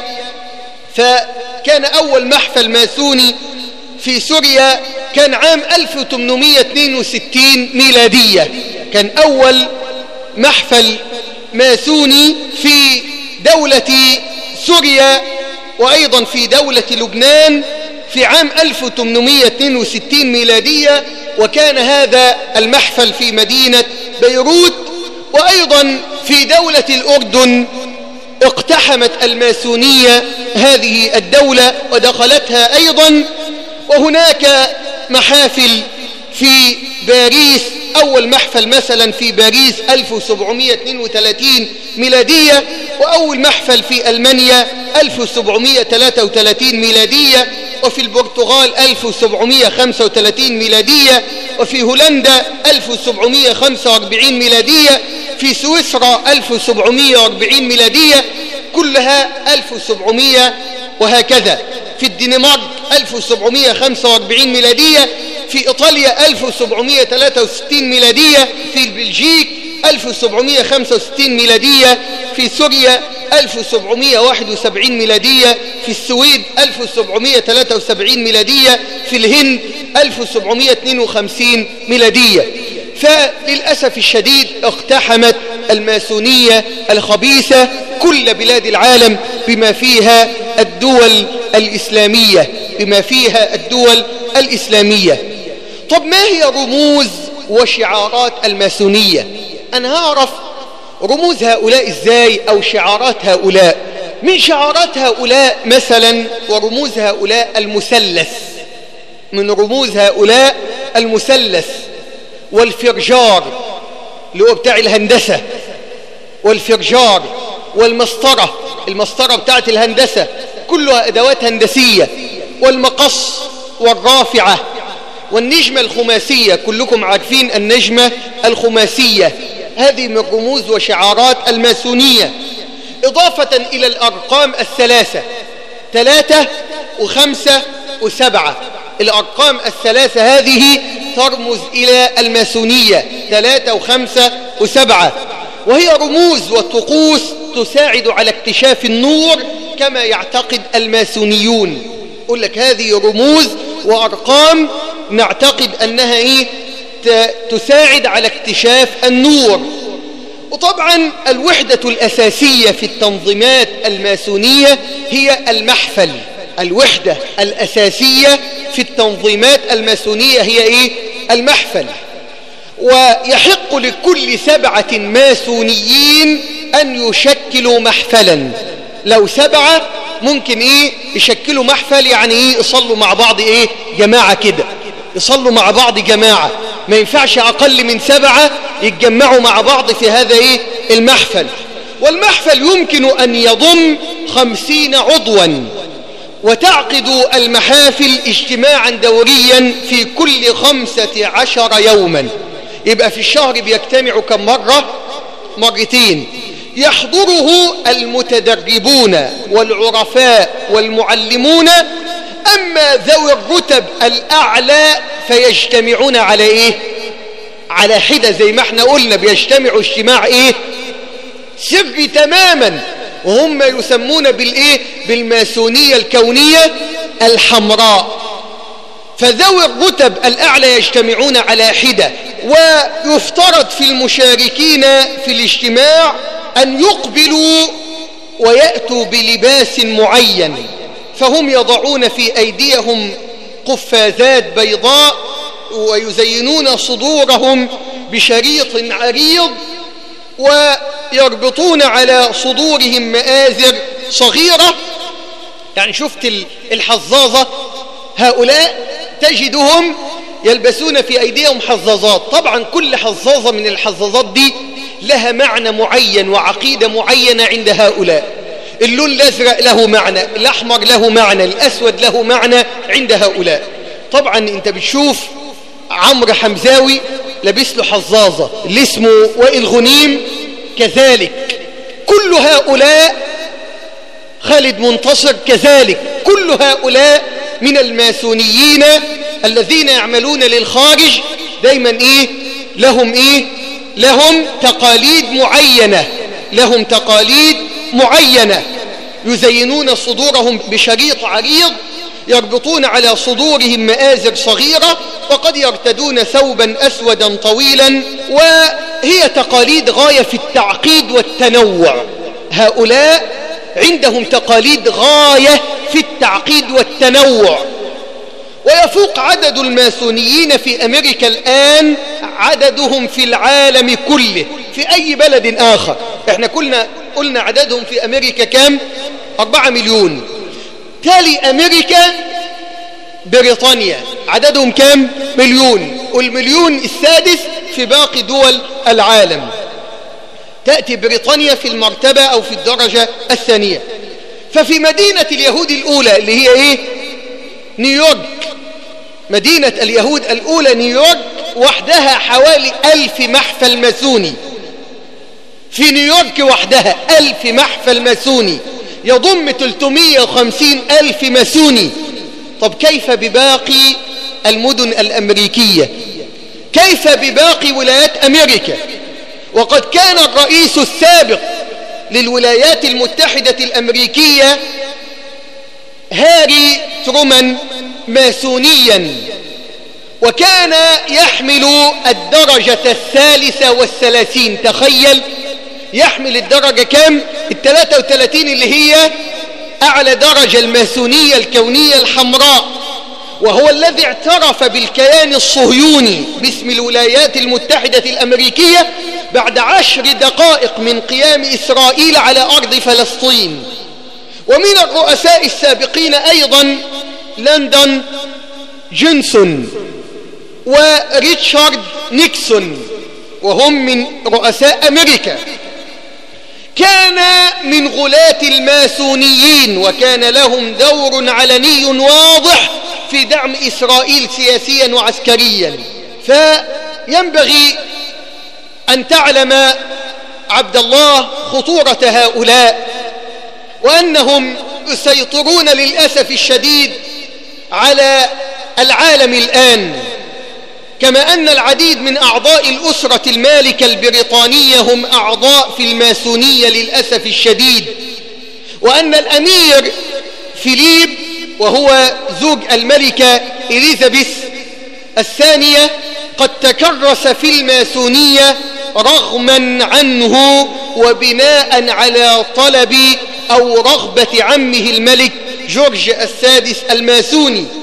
فكان أول محفل ماسوني في سوريا كان عام ألف وثمانمائة واثنين وستين ميلادية، كان أول محفل ماسوني في دولة سوريا وأيضا في دولة لبنان في عام ألف وثمانمائة واثنين وستين ميلادية، وكان هذا المحفل في مدينة بيروت. وأيضا في دولة الأردن اقتحمت الماسونية هذه الدولة ودخلتها أيضا. وهناك محافل في باريس، أول محفل مثلا في باريس ألف وسبعمائة واثنين وثلاثين ميلادية، وأول محفل في ألمانيا ألف وسبعمائة وثلاثة وثلاثين ميلادية، وفي البرتغال ألف وسبعمائة وخمسة وثلاثين ميلادية، وفي هولندا ألف وسبعمائة وخمسة وأربعين ميلادية، في سويسرا ألف وسبعمائة وأربعين ميلادية، كلها ألف وسبعمائة، وهكذا في الدنمارك ألف وسبعمائة وخمسة وأربعين ميلادية، في إيطاليا ألف وسبعمائة وثلاثة وستين ميلادية، في البلجيك ألف وسبعمائة وخمسة وستين ميلادية، في سوريا ألف وسبعمائة وواحد وسبعين ميلادية، في السويد ألف وسبعمائة وثلاثة وسبعين ميلادية، في الهند ألف وسبعمائة واثنين وخمسين ميلادية. فللأسف الشديد اقتحمت الماسونية الخبيثة كل بلاد العالم بما فيها الدول الإسلامية بما فيها الدول الإسلامية. طب ما هي رموز وشعارات الماسونية؟ أنا هعرف رموز هؤلاء إزاي أو شعارات هؤلاء. من شعارات هؤلاء مثلا ورموز هؤلاء المثلث، من رموز هؤلاء المثلث والفرجار اللي هو بتاع الهندسة، والفرجار والمسطرة، المسطرة بتاعت الهندسة كلها أدوات هندسية، والمقص والرافعة، والنجمة الخماسية، كلكم عارفين النجمة الخماسية، هذه من رموز وشعارات الماسونية. إضافة إلى الأرقام الثلاثة، ثلاثة وخمسة وسبعة، الأرقام الثلاثة هذه ترمز إلى الماسونية، ثلاثة وخمسة وسبعة، وهي رموز وطقوس تساعد على اكتشاف النور كما يعتقد الماسونيون. يقول لك هذه رموز وأرقام نعتقد أنها إيه؟ تساعد على اكتشاف النور. وطبعا الوحدة الأساسية في التنظيمات الماسونية هي المحفل، الوحدة الأساسية في التنظيمات الماسونية هي إيه؟ المحفل. ويحق لكل سبعة ماسونيين أن يشكلوا محفلا. لو سبعة ممكن إيه يشكلوا محفل، يعني إيه يصلوا مع بعض إيه جماعة كده، يصلوا مع بعض جماعة. ما ينفعش أقل من سبعة يتجمعوا مع بعض في هذا إيه المحفل. والمحفل يمكن أن يضم خمسين عضوا، وتعقد المحافل اجتماعا دوريا في كل خمسة عشر يوما. يبقى في الشهر بيجتمعوا كم مرة؟ مرتين. يحضره المتدربون والعرفاء والمعلمون. أما ذوي الرتب الأعلى فيجتمعون على إيه؟ على حدة، زي ما احنا قلنا بيجتمعوا اجتماع إيه؟ سري تماما، وهم يسمون بالإيه؟ بالماسونية الكونية الحمراء. فذوي الرتب الأعلى يجتمعون على حدة. ويفترض في المشاركين في الاجتماع أن يقبلوا ويأتوا بلباس معين، فهم يضعون في أيديهم قفازات بيضاء، ويزينون صدورهم بشريط عريض، ويربطون على صدورهم مآزر صغيرة. يعني شفت الحظاظة، هؤلاء تجدهم يلبسون في أيديهم حظاظات. طبعا كل حظاظة من الحظاظات دي لها معنى معين وعقيدة معينة عند هؤلاء. اللون الأزرق له معنى، الأحمر له معنى، الأسود له معنى عند هؤلاء. طبعا انت بتشوف عمرو حمزاوي لبس له حظاظة، اللي اسمه وائل غنيم كذلك. كل هؤلاء، خالد منتصر كذلك، كل هؤلاء من الماسونيين الذين يعملون للخارج دايما ايه لهم ايه لهم تقاليد معينة لهم تقاليد معينة يزينون صدورهم بشريط عريض، يربطون على صدورهم مآزر صغيرة، وقد يرتدون ثوبا أسودا طويلا. وهي تقاليد غاية في التعقيد والتنوع. هؤلاء عندهم تقاليد غاية في التعقيد والتنوع. ويفوق عدد الماسونيين في أمريكا الآن عددهم في العالم كله في أي بلد آخر. احنا قلنا قلنا عددهم في أمريكا كام؟ أربعة مليون. تالي أمريكا بريطانيا عددهم كام؟ مليون. والمليون السادس في باقي دول العالم. تأتي بريطانيا في المرتبة أو في الدرجة الثانية. ففي مدينة اليهود الأولى اللي هي إيه؟ نيويورك. مدينة اليهود الأولى نيويورك وحدها حوالي ألف محفل ماسوني. في نيويورك وحدها ألف محفل ماسوني يضم ثلاثمائة وخمسين ألف ماسوني. طب كيف بباقي المدن الأمريكية؟ كيف بباقي ولايات أمريكا؟ وقد كان الرئيس السابق للولايات المتحدة الأمريكية هاري ترومان ماسونيا، وكان يحمل الدرجة الثالثة والثلاثين. تخيل، يحمل الدرجة كم؟ الثلاثة وثلاثين اللي هي أعلى درجة، الماسونية الكونية الحمراء. وهو الذي اعترف بالكيان الصهيوني باسم الولايات المتحدة الأمريكية بعد عشر دقائق من قيام إسرائيل على أرض فلسطين. ومن الرؤساء السابقين أيضا لندن جونسون وريتشارد نيكسون، وهم من رؤساء أمريكا. كان من غلاة الماسونيين، وكان لهم دور علني واضح في دعم إسرائيل سياسيا وعسكريا. فينبغي أن تعلم عبد الله خطورة هؤلاء، وأنهم يسيطرون للأسف الشديد على العالم الآن. كما أن العديد من أعضاء الأسرة المالكة البريطانية هم أعضاء في الماسونية للأسف الشديد. وأن الأمير فيليب وهو زوج الملكة إليزابيث الثانية قد تكرس في الماسونية رغما عنه وبناء على طلب أو رغبة عمه الملك جورج السادس الماسوني.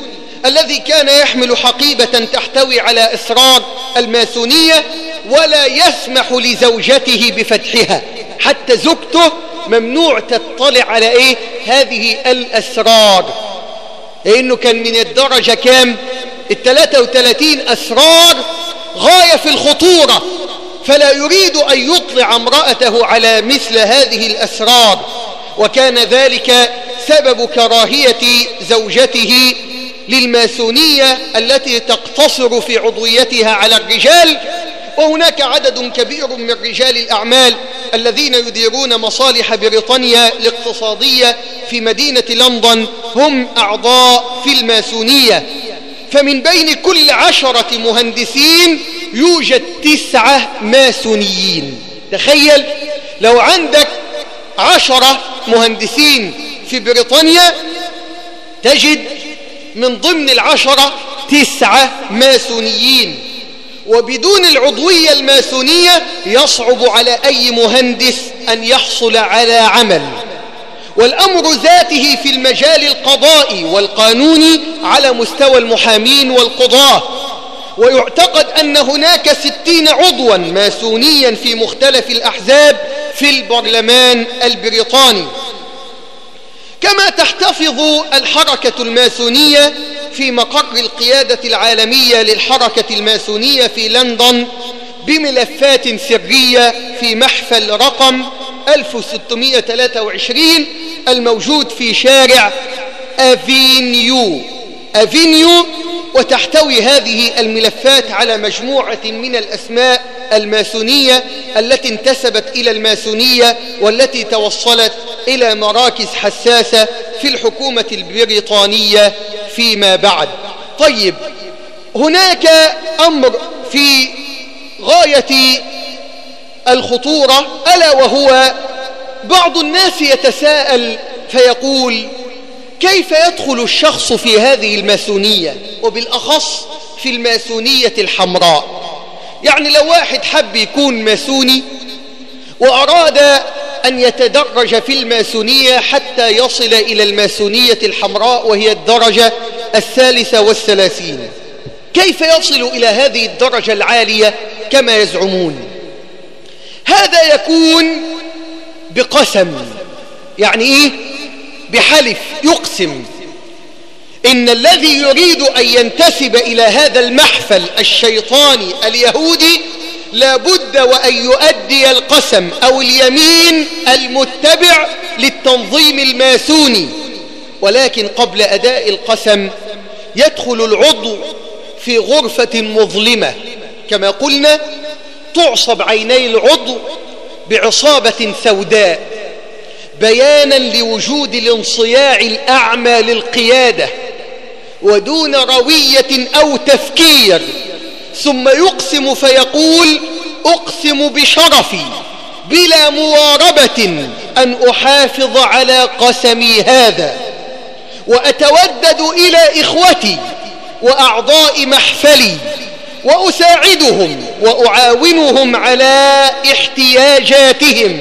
الذي كان يحمل حقيبة تحتوي على أسرار الماسونية ولا يسمح لزوجته بفتحها، حتى زوجته ممنوع تطلع على إيه هذه الأسرار، لأنه كان من الدرجة كام؟ الثلاثة وثلاثين أسرار غاية في الخطورة، فلا يريد أن يطلع امرأته على مثل هذه الأسرار، وكان ذلك سبب كراهية زوجته للماسونية التي تقتصر في عضويتها على الرجال. وهناك عدد كبير من رجال الأعمال الذين يديرون مصالح بريطانيا الاقتصادية في مدينة لندن هم أعضاء في الماسونية، فمن بين كل عشرة مهندسين يوجد تسعة ماسونيين. تخيل لو عندك عشرة مهندسين في بريطانيا تجد من ضمن العشرة تسعة ماسونيين، وبدون العضوية الماسونية يصعب على أي مهندس أن يحصل على عمل. والأمر ذاته في المجال القضائي والقانوني على مستوى المحامين والقضاة، ويعتقد أن هناك ستين عضوا ماسونيا في مختلف الأحزاب في البرلمان البريطاني. كما تحتفظ الحركة الماسونية في مقر القيادة العالمية للحركة الماسونية في لندن بملفات سرية في محفل رقم ألف وستمائة وثلاثة وعشرين الموجود في شارع أفينيو أفينيو وتحتوي هذه الملفات على مجموعة من الأسماء الماسونية التي انتسبت إلى الماسونية والتي توصلت إلى مراكز حساسة في الحكومة البريطانية فيما بعد. طيب، هناك أمر في غاية الخطورة، ألا وهو بعض الناس يتساءل فيقول: كيف يدخل الشخص في هذه الماسونية، وبالأخص في الماسونية الحمراء؟ يعني لو واحد حب يكون ماسوني وأراد أن يتدرج في الماسونية حتى يصل إلى الماسونية الحمراء وهي الدرجة الثالثة والثلاثين، كيف يصل إلى هذه الدرجة العالية كما يزعمون؟ هذا يكون بقسم. يعني إيه؟ بحلف، يقسم إن الذي يريد أن ينتسب إلى هذا المحفل الشيطاني اليهودي لابد وأن يؤدي القسم أو اليمين المتبع للتنظيم الماسوني. ولكن قبل أداء القسم يدخل العضو في غرفة مظلمة كما قلنا، تعصب عيني العضو بعصابة سوداء بيانا لوجود الانصياع الأعمى للقيادة ودون روية أو تفكير، ثم يقسم فيقول: أقسم بشرفي بلا مواربة أن أحافظ على قسمي هذا، وأتودد إلى إخوتي وأعضاء محفلي وأساعدهم وأعاونهم على احتياجاتهم،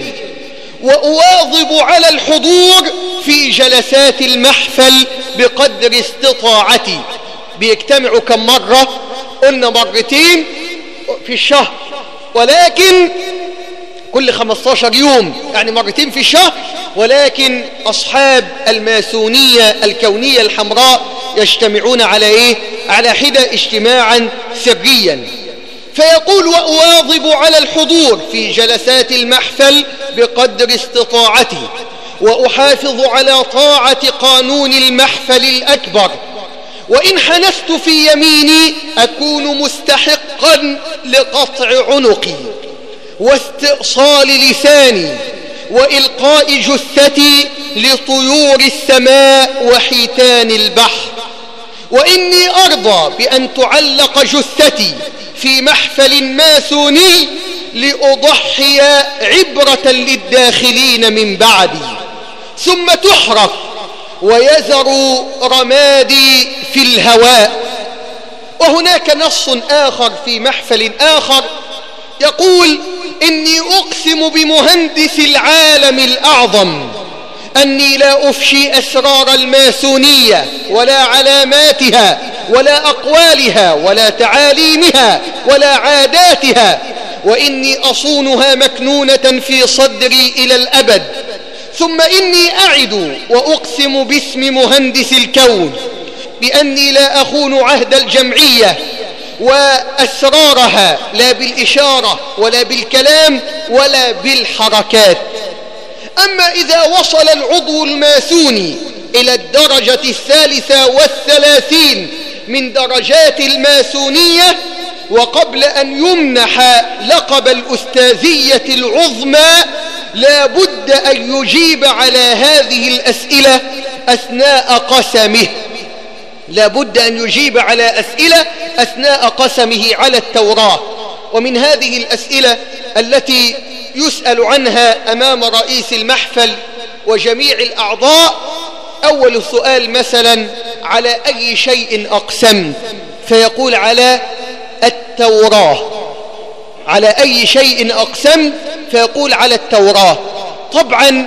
وأواظب على الحضور في جلسات المحفل بقدر استطاعتي. بيجتمعوا كم مرة؟ قلنا مرتين في الشهر، ولكن كل خمسة عشر يوم، يعني مرتين في الشهر. ولكن أصحاب الماسونية الكونية الحمراء يجتمعون على إيه؟ على حدة، اجتماعا سريا. فيقول: وأواظب على الحضور في جلسات المحفل بقدر استطاعتي، وأحافظ على طاعة قانون المحفل الأكبر، وإن حنست في يميني أكون مستحقا لقطع عنقي واستئصال لساني وإلقاء جثتي لطيور السماء وحيتان البحر، وإني أرضى بأن تعلق جثتي في محفل ماسوني لأضحي عبرة للداخلين من بعدي، ثم تحرق ويزر رمادي في الهواء. وهناك نص آخر في محفل آخر يقول: إني أقسم بمهندس العالم الأعظم أني لا أفشي أسرار الماسونية ولا علاماتها ولا أقوالها ولا تعاليمها ولا عاداتها، وإني أصونها مكنونة في صدري إلى الأبد. ثم إني أعد وأقسم باسم مهندس الكون بأني لا أخون عهد الجمعية وأسرارها، لا بالإشارة ولا بالكلام ولا بالحركات. أما إذا وصل العضو الماسوني إلى الدرجة الثالثة والثلاثين من درجات الماسونية، وقبل أن يمنح لقب الأستاذية العظمى، لا بد أن يجيب على هذه الأسئلة أثناء قسمه لا بد أن يجيب على أسئلة أثناء قسمه على التوراة. ومن هذه الأسئلة التي يسأل عنها أمام رئيس المحفل وجميع الأعضاء، أول سؤال مثلا: على أي شيء أقسمت؟ فيقول: على التوراة. على أي شيء أقسمت؟ فيقول: على التوراة. طبعا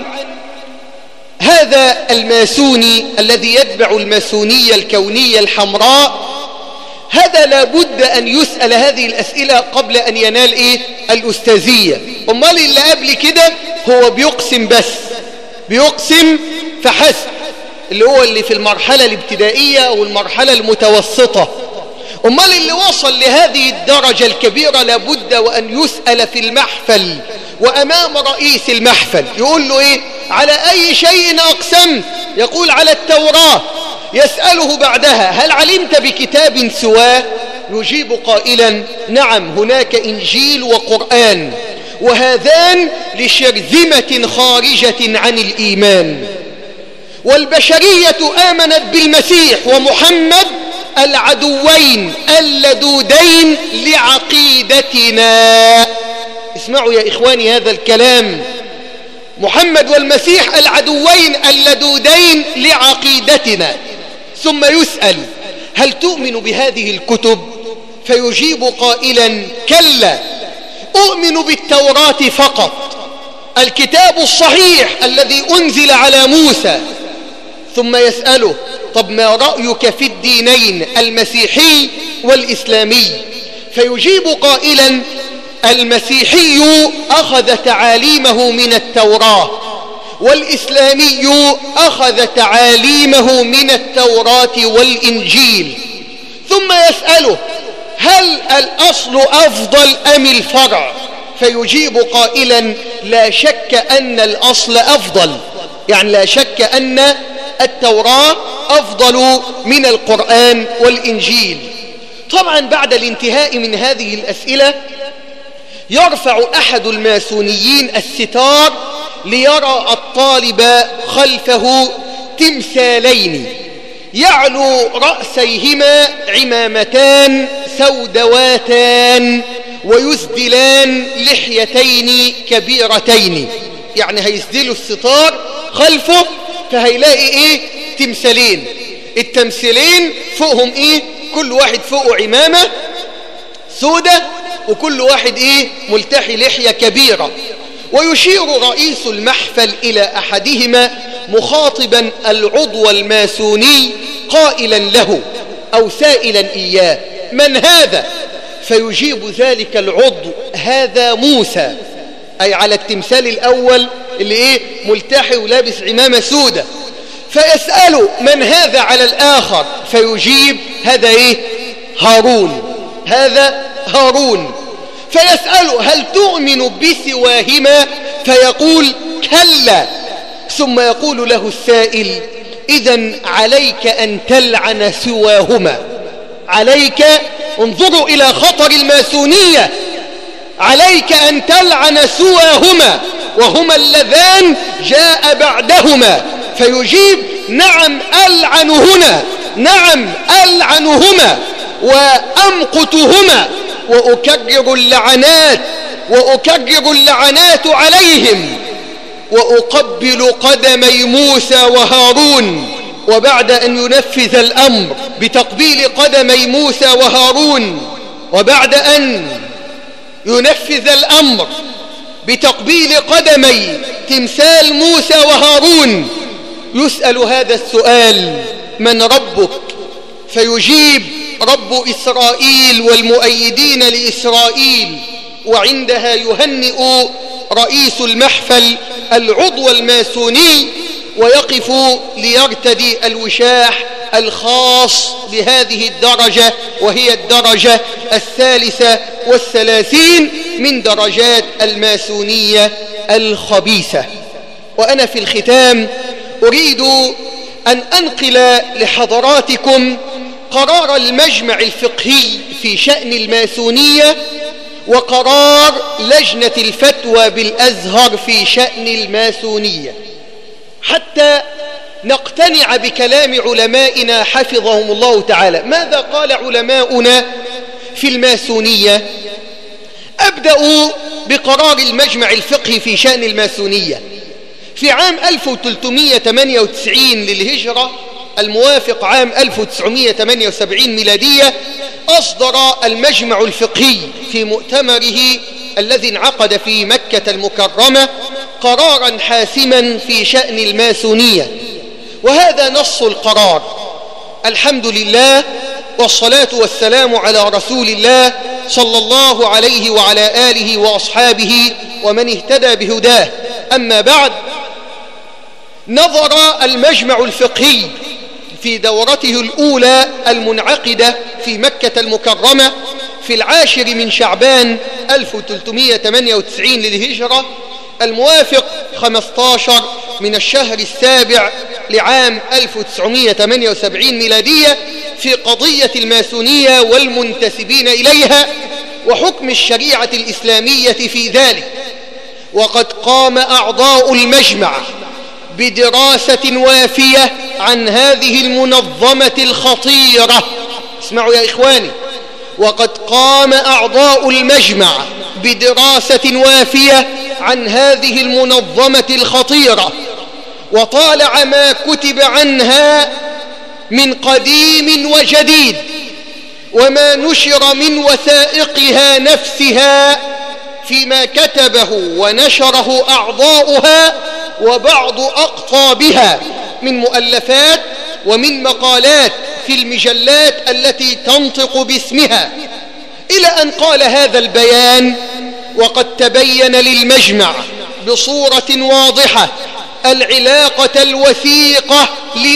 هذا الماسوني الذي يتبع الماسونية الكونية الحمراء، هذا لابد أن يسأل هذه الأسئلة قبل أن ينال إيه؟ الأستاذية. أمال اللي قبل كده هو بيقسم بس، بيقسم فحسب، اللي هو اللي في المرحلة الابتدائية أو المرحلة المتوسطة. أمال اللي وصل لهذه الدرجة الكبيرة لابد وأن يسأل في المحفل وأمام رئيس المحفل، يقول له إيه؟ على أي شيء أقسمت؟ يقول: على التوراة. يسأله بعدها: هل علمت بكتاب سواه؟ يجيب قائلا: نعم، هناك إنجيل وقرآن، وهذان لشرذمة خارجة عن الإيمان. والبشرية آمنت بالمسيح ومحمد العدوين اللدودين لعقيدتنا. اسمعوا يا إخواني هذا الكلام: محمد والمسيح العدوين اللدودين لعقيدتنا. ثم يسأل: هل تؤمن بهذه الكتب؟ فيجيب قائلا: كلا، أؤمن بالتوراة فقط، الكتاب الصحيح الذي أنزل على موسى. ثم يسأله: طب ما رأيك في الدينين المسيحي والإسلامي؟ فيجيب قائلا: المسيحي أخذ تعاليمه من التوراة، والإسلامي أخذ تعاليمه من التوراة والإنجيل. ثم يسأله: هل الأصل أفضل أم الفرع؟ فيجيب قائلا: لا شك أن الأصل أفضل، يعني لا شك أن التوراة أفضل من القرآن والإنجيل. طبعا بعد الانتهاء من هذه الأسئلة يرفع أحد الماسونيين الستار ليرى الطالب خلفه تمثالين يعلو رأسيهما عمامتان سودواتان ويسدلان لحيتين كبيرتين. يعني هيسدلوا الستار خلفه فهيلاقي ايه؟ تمثالين. التمثيلين فوقهم ايه؟ كل واحد فوقه عمامة سودة، وكل واحد ايه؟ ملتحي لحية كبيرة. ويشير رئيس المحفل إلى أحدهما مخاطبا العضو الماسوني قائلا له أو سائلا إياه: من هذا؟ فيجيب ذلك العضو: هذا موسى، أي على التمثال الأول اللي إيه؟ ملتحي ولابس عمامة سودة. فيسأل: من هذا على الآخر؟ فيجيب: هذا إيه؟ هارون، هذا هارون. فيسأل: هل تؤمن بسواهما؟ فيقول: كلا. ثم يقول له السائل: إذن عليك أن تلعن سواهما. عليك، انظروا إلى خطر الماسونية، عليك أن تلعن سواهما وهما اللذان جاء بعدهما. فيجيب: نعم ألعنهما، نعم ألعنهما وأمقتهما وأكرر اللعنات وأكرر اللعنات عليهم وأقبل قدمي موسى وهارون. وبعد أن ينفذ الأمر بتقبيل قدمي موسى وهارون، وبعد أن ينفذ الأمر بتقبيل قدمي تمثال موسى وهارون، يسأل هذا السؤال: من ربك؟ فيجيب رب إسرائيل والمؤيدين لإسرائيل، وعندها يهنئ رئيس المحفل العضو الماسوني ويقف ليرتدي الوشاح الخاص بهذه الدرجة، وهي الدرجة الثالثة والثلاثين من درجات الماسونية الخبيثة. وأنا في الختام أريد أن أنقل لحضراتكم قرار المجمع الفقهي في شأن الماسونية وقرار لجنة الفتوى بالأزهر في شأن الماسونية، حتى نقتنع بكلام علمائنا حفظهم الله تعالى. ماذا قال علماؤنا في الماسونية؟ أبدأ بقرار المجمع الفقهي في شأن الماسونية. في عام ألف وثلاثمائة وثمانية وتسعين للهجرة الموافق عام ألف وتسعمائة وثمانية وسبعين ميلادية أصدر المجمع الفقهي في مؤتمره الذي انعقد في مكة المكرمة قرارا حاسما في شأن الماسونية، وهذا نص القرار: الحمد لله والصلاة والسلام على رسول الله صلى الله عليه وعلى آله وأصحابه ومن اهتدى بهداه. أما بعد، نظر المجمع الفقهي في دورته الأولى المنعقدة في مكة المكرمة في العاشر من شعبان ألف وثلاثمائة وثمانية وتسعين للهجرة الموافق خمسة عشر من الشهر السابع لعام ألف وتسعمائة وثمانية وسبعين ميلادية في قضية الماسونية والمنتسبين إليها وحكم الشريعة الإسلامية في ذلك. وقد قام أعضاء المجمع بدراسة وافية عن هذه المنظمة الخطيرة. اسمعوا يا إخواني، وقد قام أعضاء المجمع بدراسة وافية عن هذه المنظمة الخطيرة، وطالع ما كتب عنها من قديم وجديد، وما نشر من وثائقها نفسها فيما كتبه ونشره أعضاؤها وبعض أقطابها من مؤلفات ومن مقالات في المجلات التي تنطق باسمها، إلى أن قال هذا البيان: وقد تبين للمجمع بصورة واضحة العلاقة الوثيقة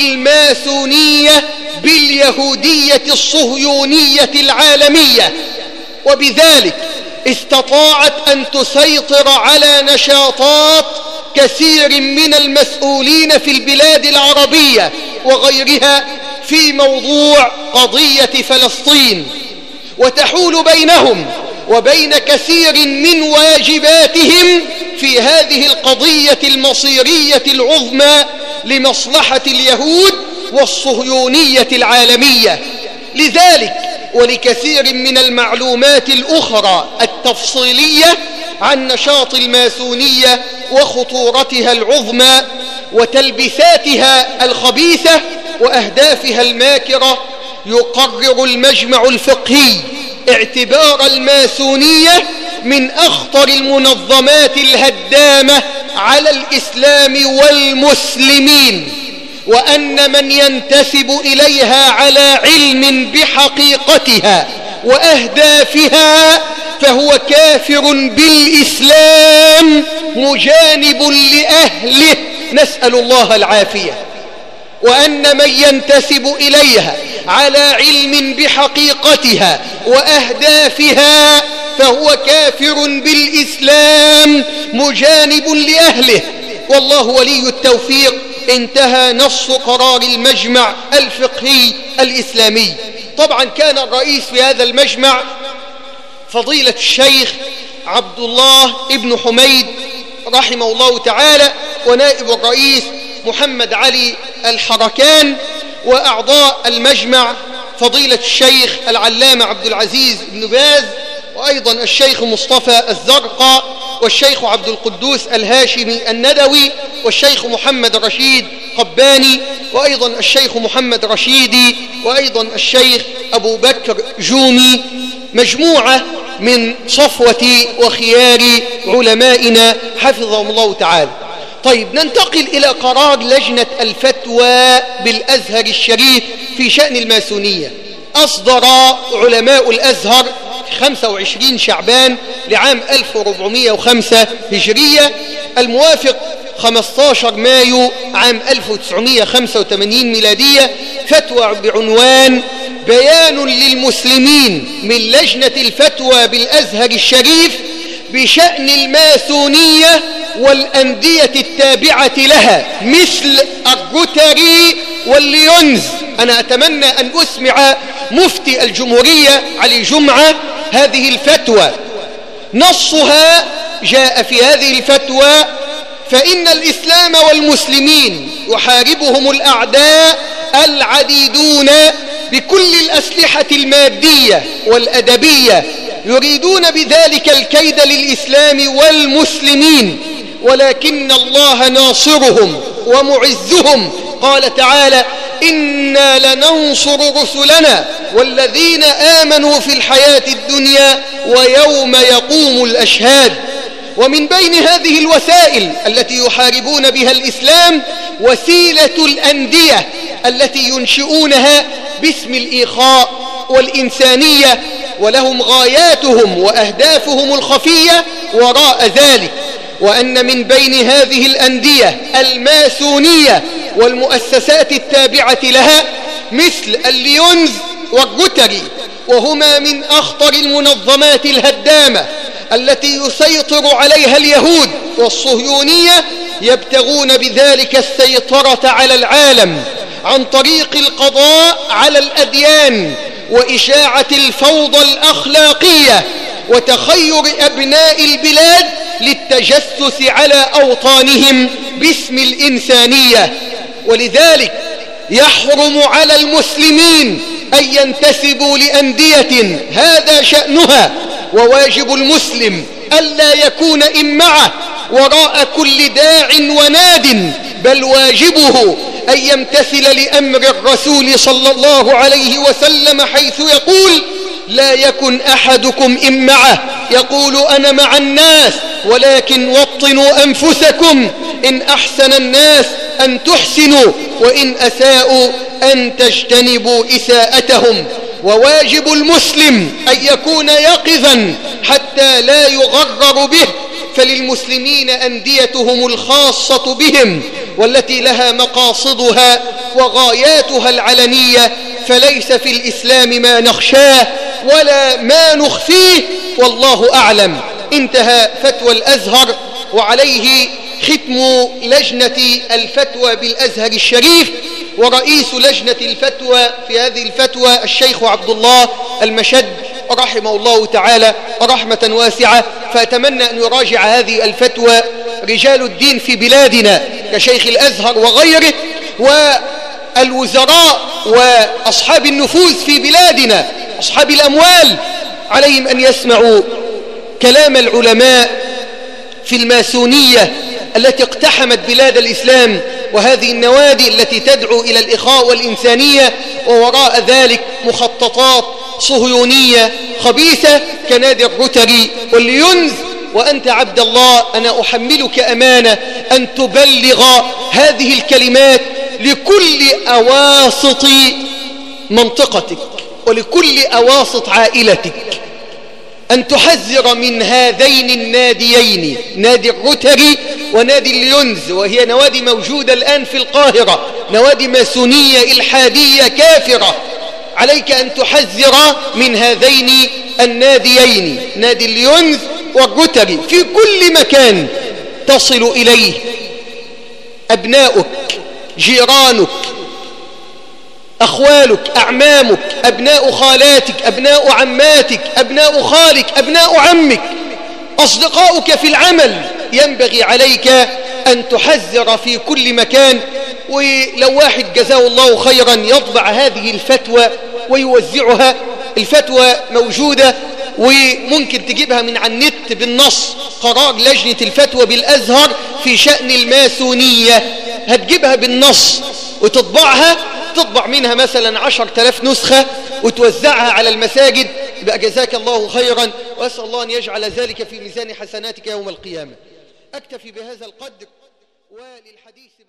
للماسونية باليهودية الصهيونية العالمية، وبذلك استطاعت أن تسيطر على نشاطات كثير من المسؤولين في البلاد العربية وغيرها في موضوع قضية فلسطين، وتحول بينهم وبين كثير من واجباتهم في هذه القضية المصيرية العظمى لمصلحة اليهود والصهيونية العالمية. لذلك ولكثير من المعلومات الأخرى التفصيلية عن نشاط الماسونية وخطورتها العظمى وتلبيساتها الخبيثة وأهدافها الماكرة، يقرر المجمع الفقهي اعتبار الماسونية من أخطر المنظمات الهدامة على الإسلام والمسلمين، وأن من ينتسب إليها على علم بحقيقتها وأهدافها فهو كافر بالإسلام مجانب لأهله، نسأل الله العافية. وأن من ينتسب إليها على علم بحقيقتها وأهدافها فهو كافر بالإسلام مجانب لأهله، والله ولي التوفيق. انتهى نص قرار المجمع الفقهي الإسلامي. طبعا كان الرئيس في هذا المجمع فضيلة الشيخ عبد الله ابن حميد رحمه الله تعالى، ونائب الرئيس محمد علي الحركان، وأعضاء المجمع فضيلة الشيخ العلامة عبد العزيز بن باز، وأيضا الشيخ مصطفى الزرقاء، والشيخ عبد القدوس الهاشمي الندوي، والشيخ محمد رشيد قباني، وأيضا الشيخ محمد رشيدي، وأيضا الشيخ أبو بكر جومي، مجموعة من صفوة وخيار علمائنا حفظهم الله تعالى. طيب ننتقل إلى قرار لجنة الفتوى بالأزهر الشريف في شأن الماسونية. أصدر علماء الأزهر خمسة وعشرين شعبان لعام ألف وأربعمائة وخمسة هجرية الموافق خمسة عشر مايو عام ألف وتسعمائة وخمسة وثمانين ميلادية فتوى بعنوان بيان للمسلمين من لجنة الفتوى بالأزهر الشريف بشأن الماسونية والأندية التابعة لها مثل الروتري والليونز. أنا أتمنى أن أسمع مفتي الجمهورية علي جمعة هذه الفتوى. نصها جاء في هذه الفتوى: فإن الإسلام والمسلمين يحاربهم الأعداء العديدون بكل الأسلحة المادية والأدبية، يريدون بذلك الكيد للإسلام والمسلمين، ولكن الله ناصرهم ومعزهم. قال تعالى: إنا لننصر رسلنا والذين آمنوا في الحياة الدنيا ويوم يقوم الأشهاد. ومن بين هذه الوسائل التي يحاربون بها الإسلام وسيلة الأندية التي ينشئونها باسم الإخاء والإنسانية، ولهم غاياتهم وأهدافهم الخفية وراء ذلك. وأن من بين هذه الأندية الماسونية والمؤسسات التابعة لها مثل الليونز والروتري، وهما من أخطر المنظمات الهدامة التي يسيطر عليها اليهود والصهيونية، يبتغون بذلك السيطرة على العالم عن طريق القضاء على الأديان وإشاعة الفوضى الأخلاقية وتخير أبناء البلاد للتجسس على أوطانهم باسم الإنسانية. ولذلك يحرم على المسلمين أن ينتسبوا لأندية هذا شأنها، وواجب المسلم ألا يكون إمعة وراء كل داع وناد، بل واجبه أن يمتثل لأمر الرسول صلى الله عليه وسلم حيث يقول: لا يكن أحدكم إمعة يقول أنا مع الناس، ولكن وطنوا أنفسكم، إن أحسن الناس أن تحسنوا، وإن أساءوا أن تجتنبوا إساءتهم. وواجب المسلم أن يكون يقظا حتى لا يغرر به، فللمسلمين أنديتهم الخاصة بهم والتي لها مقاصدها وغاياتها العلنية، فليس في الإسلام ما نخشاه ولا ما نخفيه، والله أعلم. انتهى فتوى الأزهر، وعليه ختم لجنة الفتوى بالأزهر الشريف. ورئيس لجنة الفتوى في هذه الفتوى الشيخ عبد الله المشد رحمه الله تعالى رحمة واسعة، فأتمنى أن يراجع هذه الفتوى رجال الدين في بلادنا كشيخ الأزهر وغيره، والوزراء وأصحاب النفوذ في بلادنا أصحاب الأموال، عليهم أن يسمعوا كلام العلماء في الماسونية التي اقتحمت بلاد الإسلام، وهذه النوادي التي تدعو إلى الإخاء والإنسانية، ووراء ذلك مخططات صهيونية خبيثة كنادي الروتري والليونز. وأنت عبد الله أنا أحملك أمانة أن تبلغ هذه الكلمات لكل أواسط منطقتك ولكل أواسط عائلتك، أن تحذر من هذين الناديين، نادي الروتري ونادي الليونز، وهي نوادي موجودة الآن في القاهرة، نوادي ماسونية إلحادية كافرة. عليك أن تحذر من هذين الناديين، نادي الليونز والروتري. في كل مكان تصل إليه أبناؤك، جيرانك، أخوالك، أعمامك، أبناء خالاتك، أبناء عماتك، أبناء خالك، أبناء عمك، أصدقاؤك في العمل، ينبغي عليك أن تحذر في كل مكان. ولو واحد جزاه الله خيرا يطبع هذه الفتوى ويوزعها، الفتوى موجودة وممكن تجيبها من على النت بالنص، قرار لجنة الفتوى بالأزهر في شأن الماسونية، هتجيبها بالنص وتطبعها، تطبع منها مثلا عشر تلاف نسخة وتوزعها على المساجد. بقى جزاك الله خيرا، وأسأل الله أن يجعل ذلك في ميزان حسناتك يوم القيامة. أكتفي بهذا القدر. وللحديث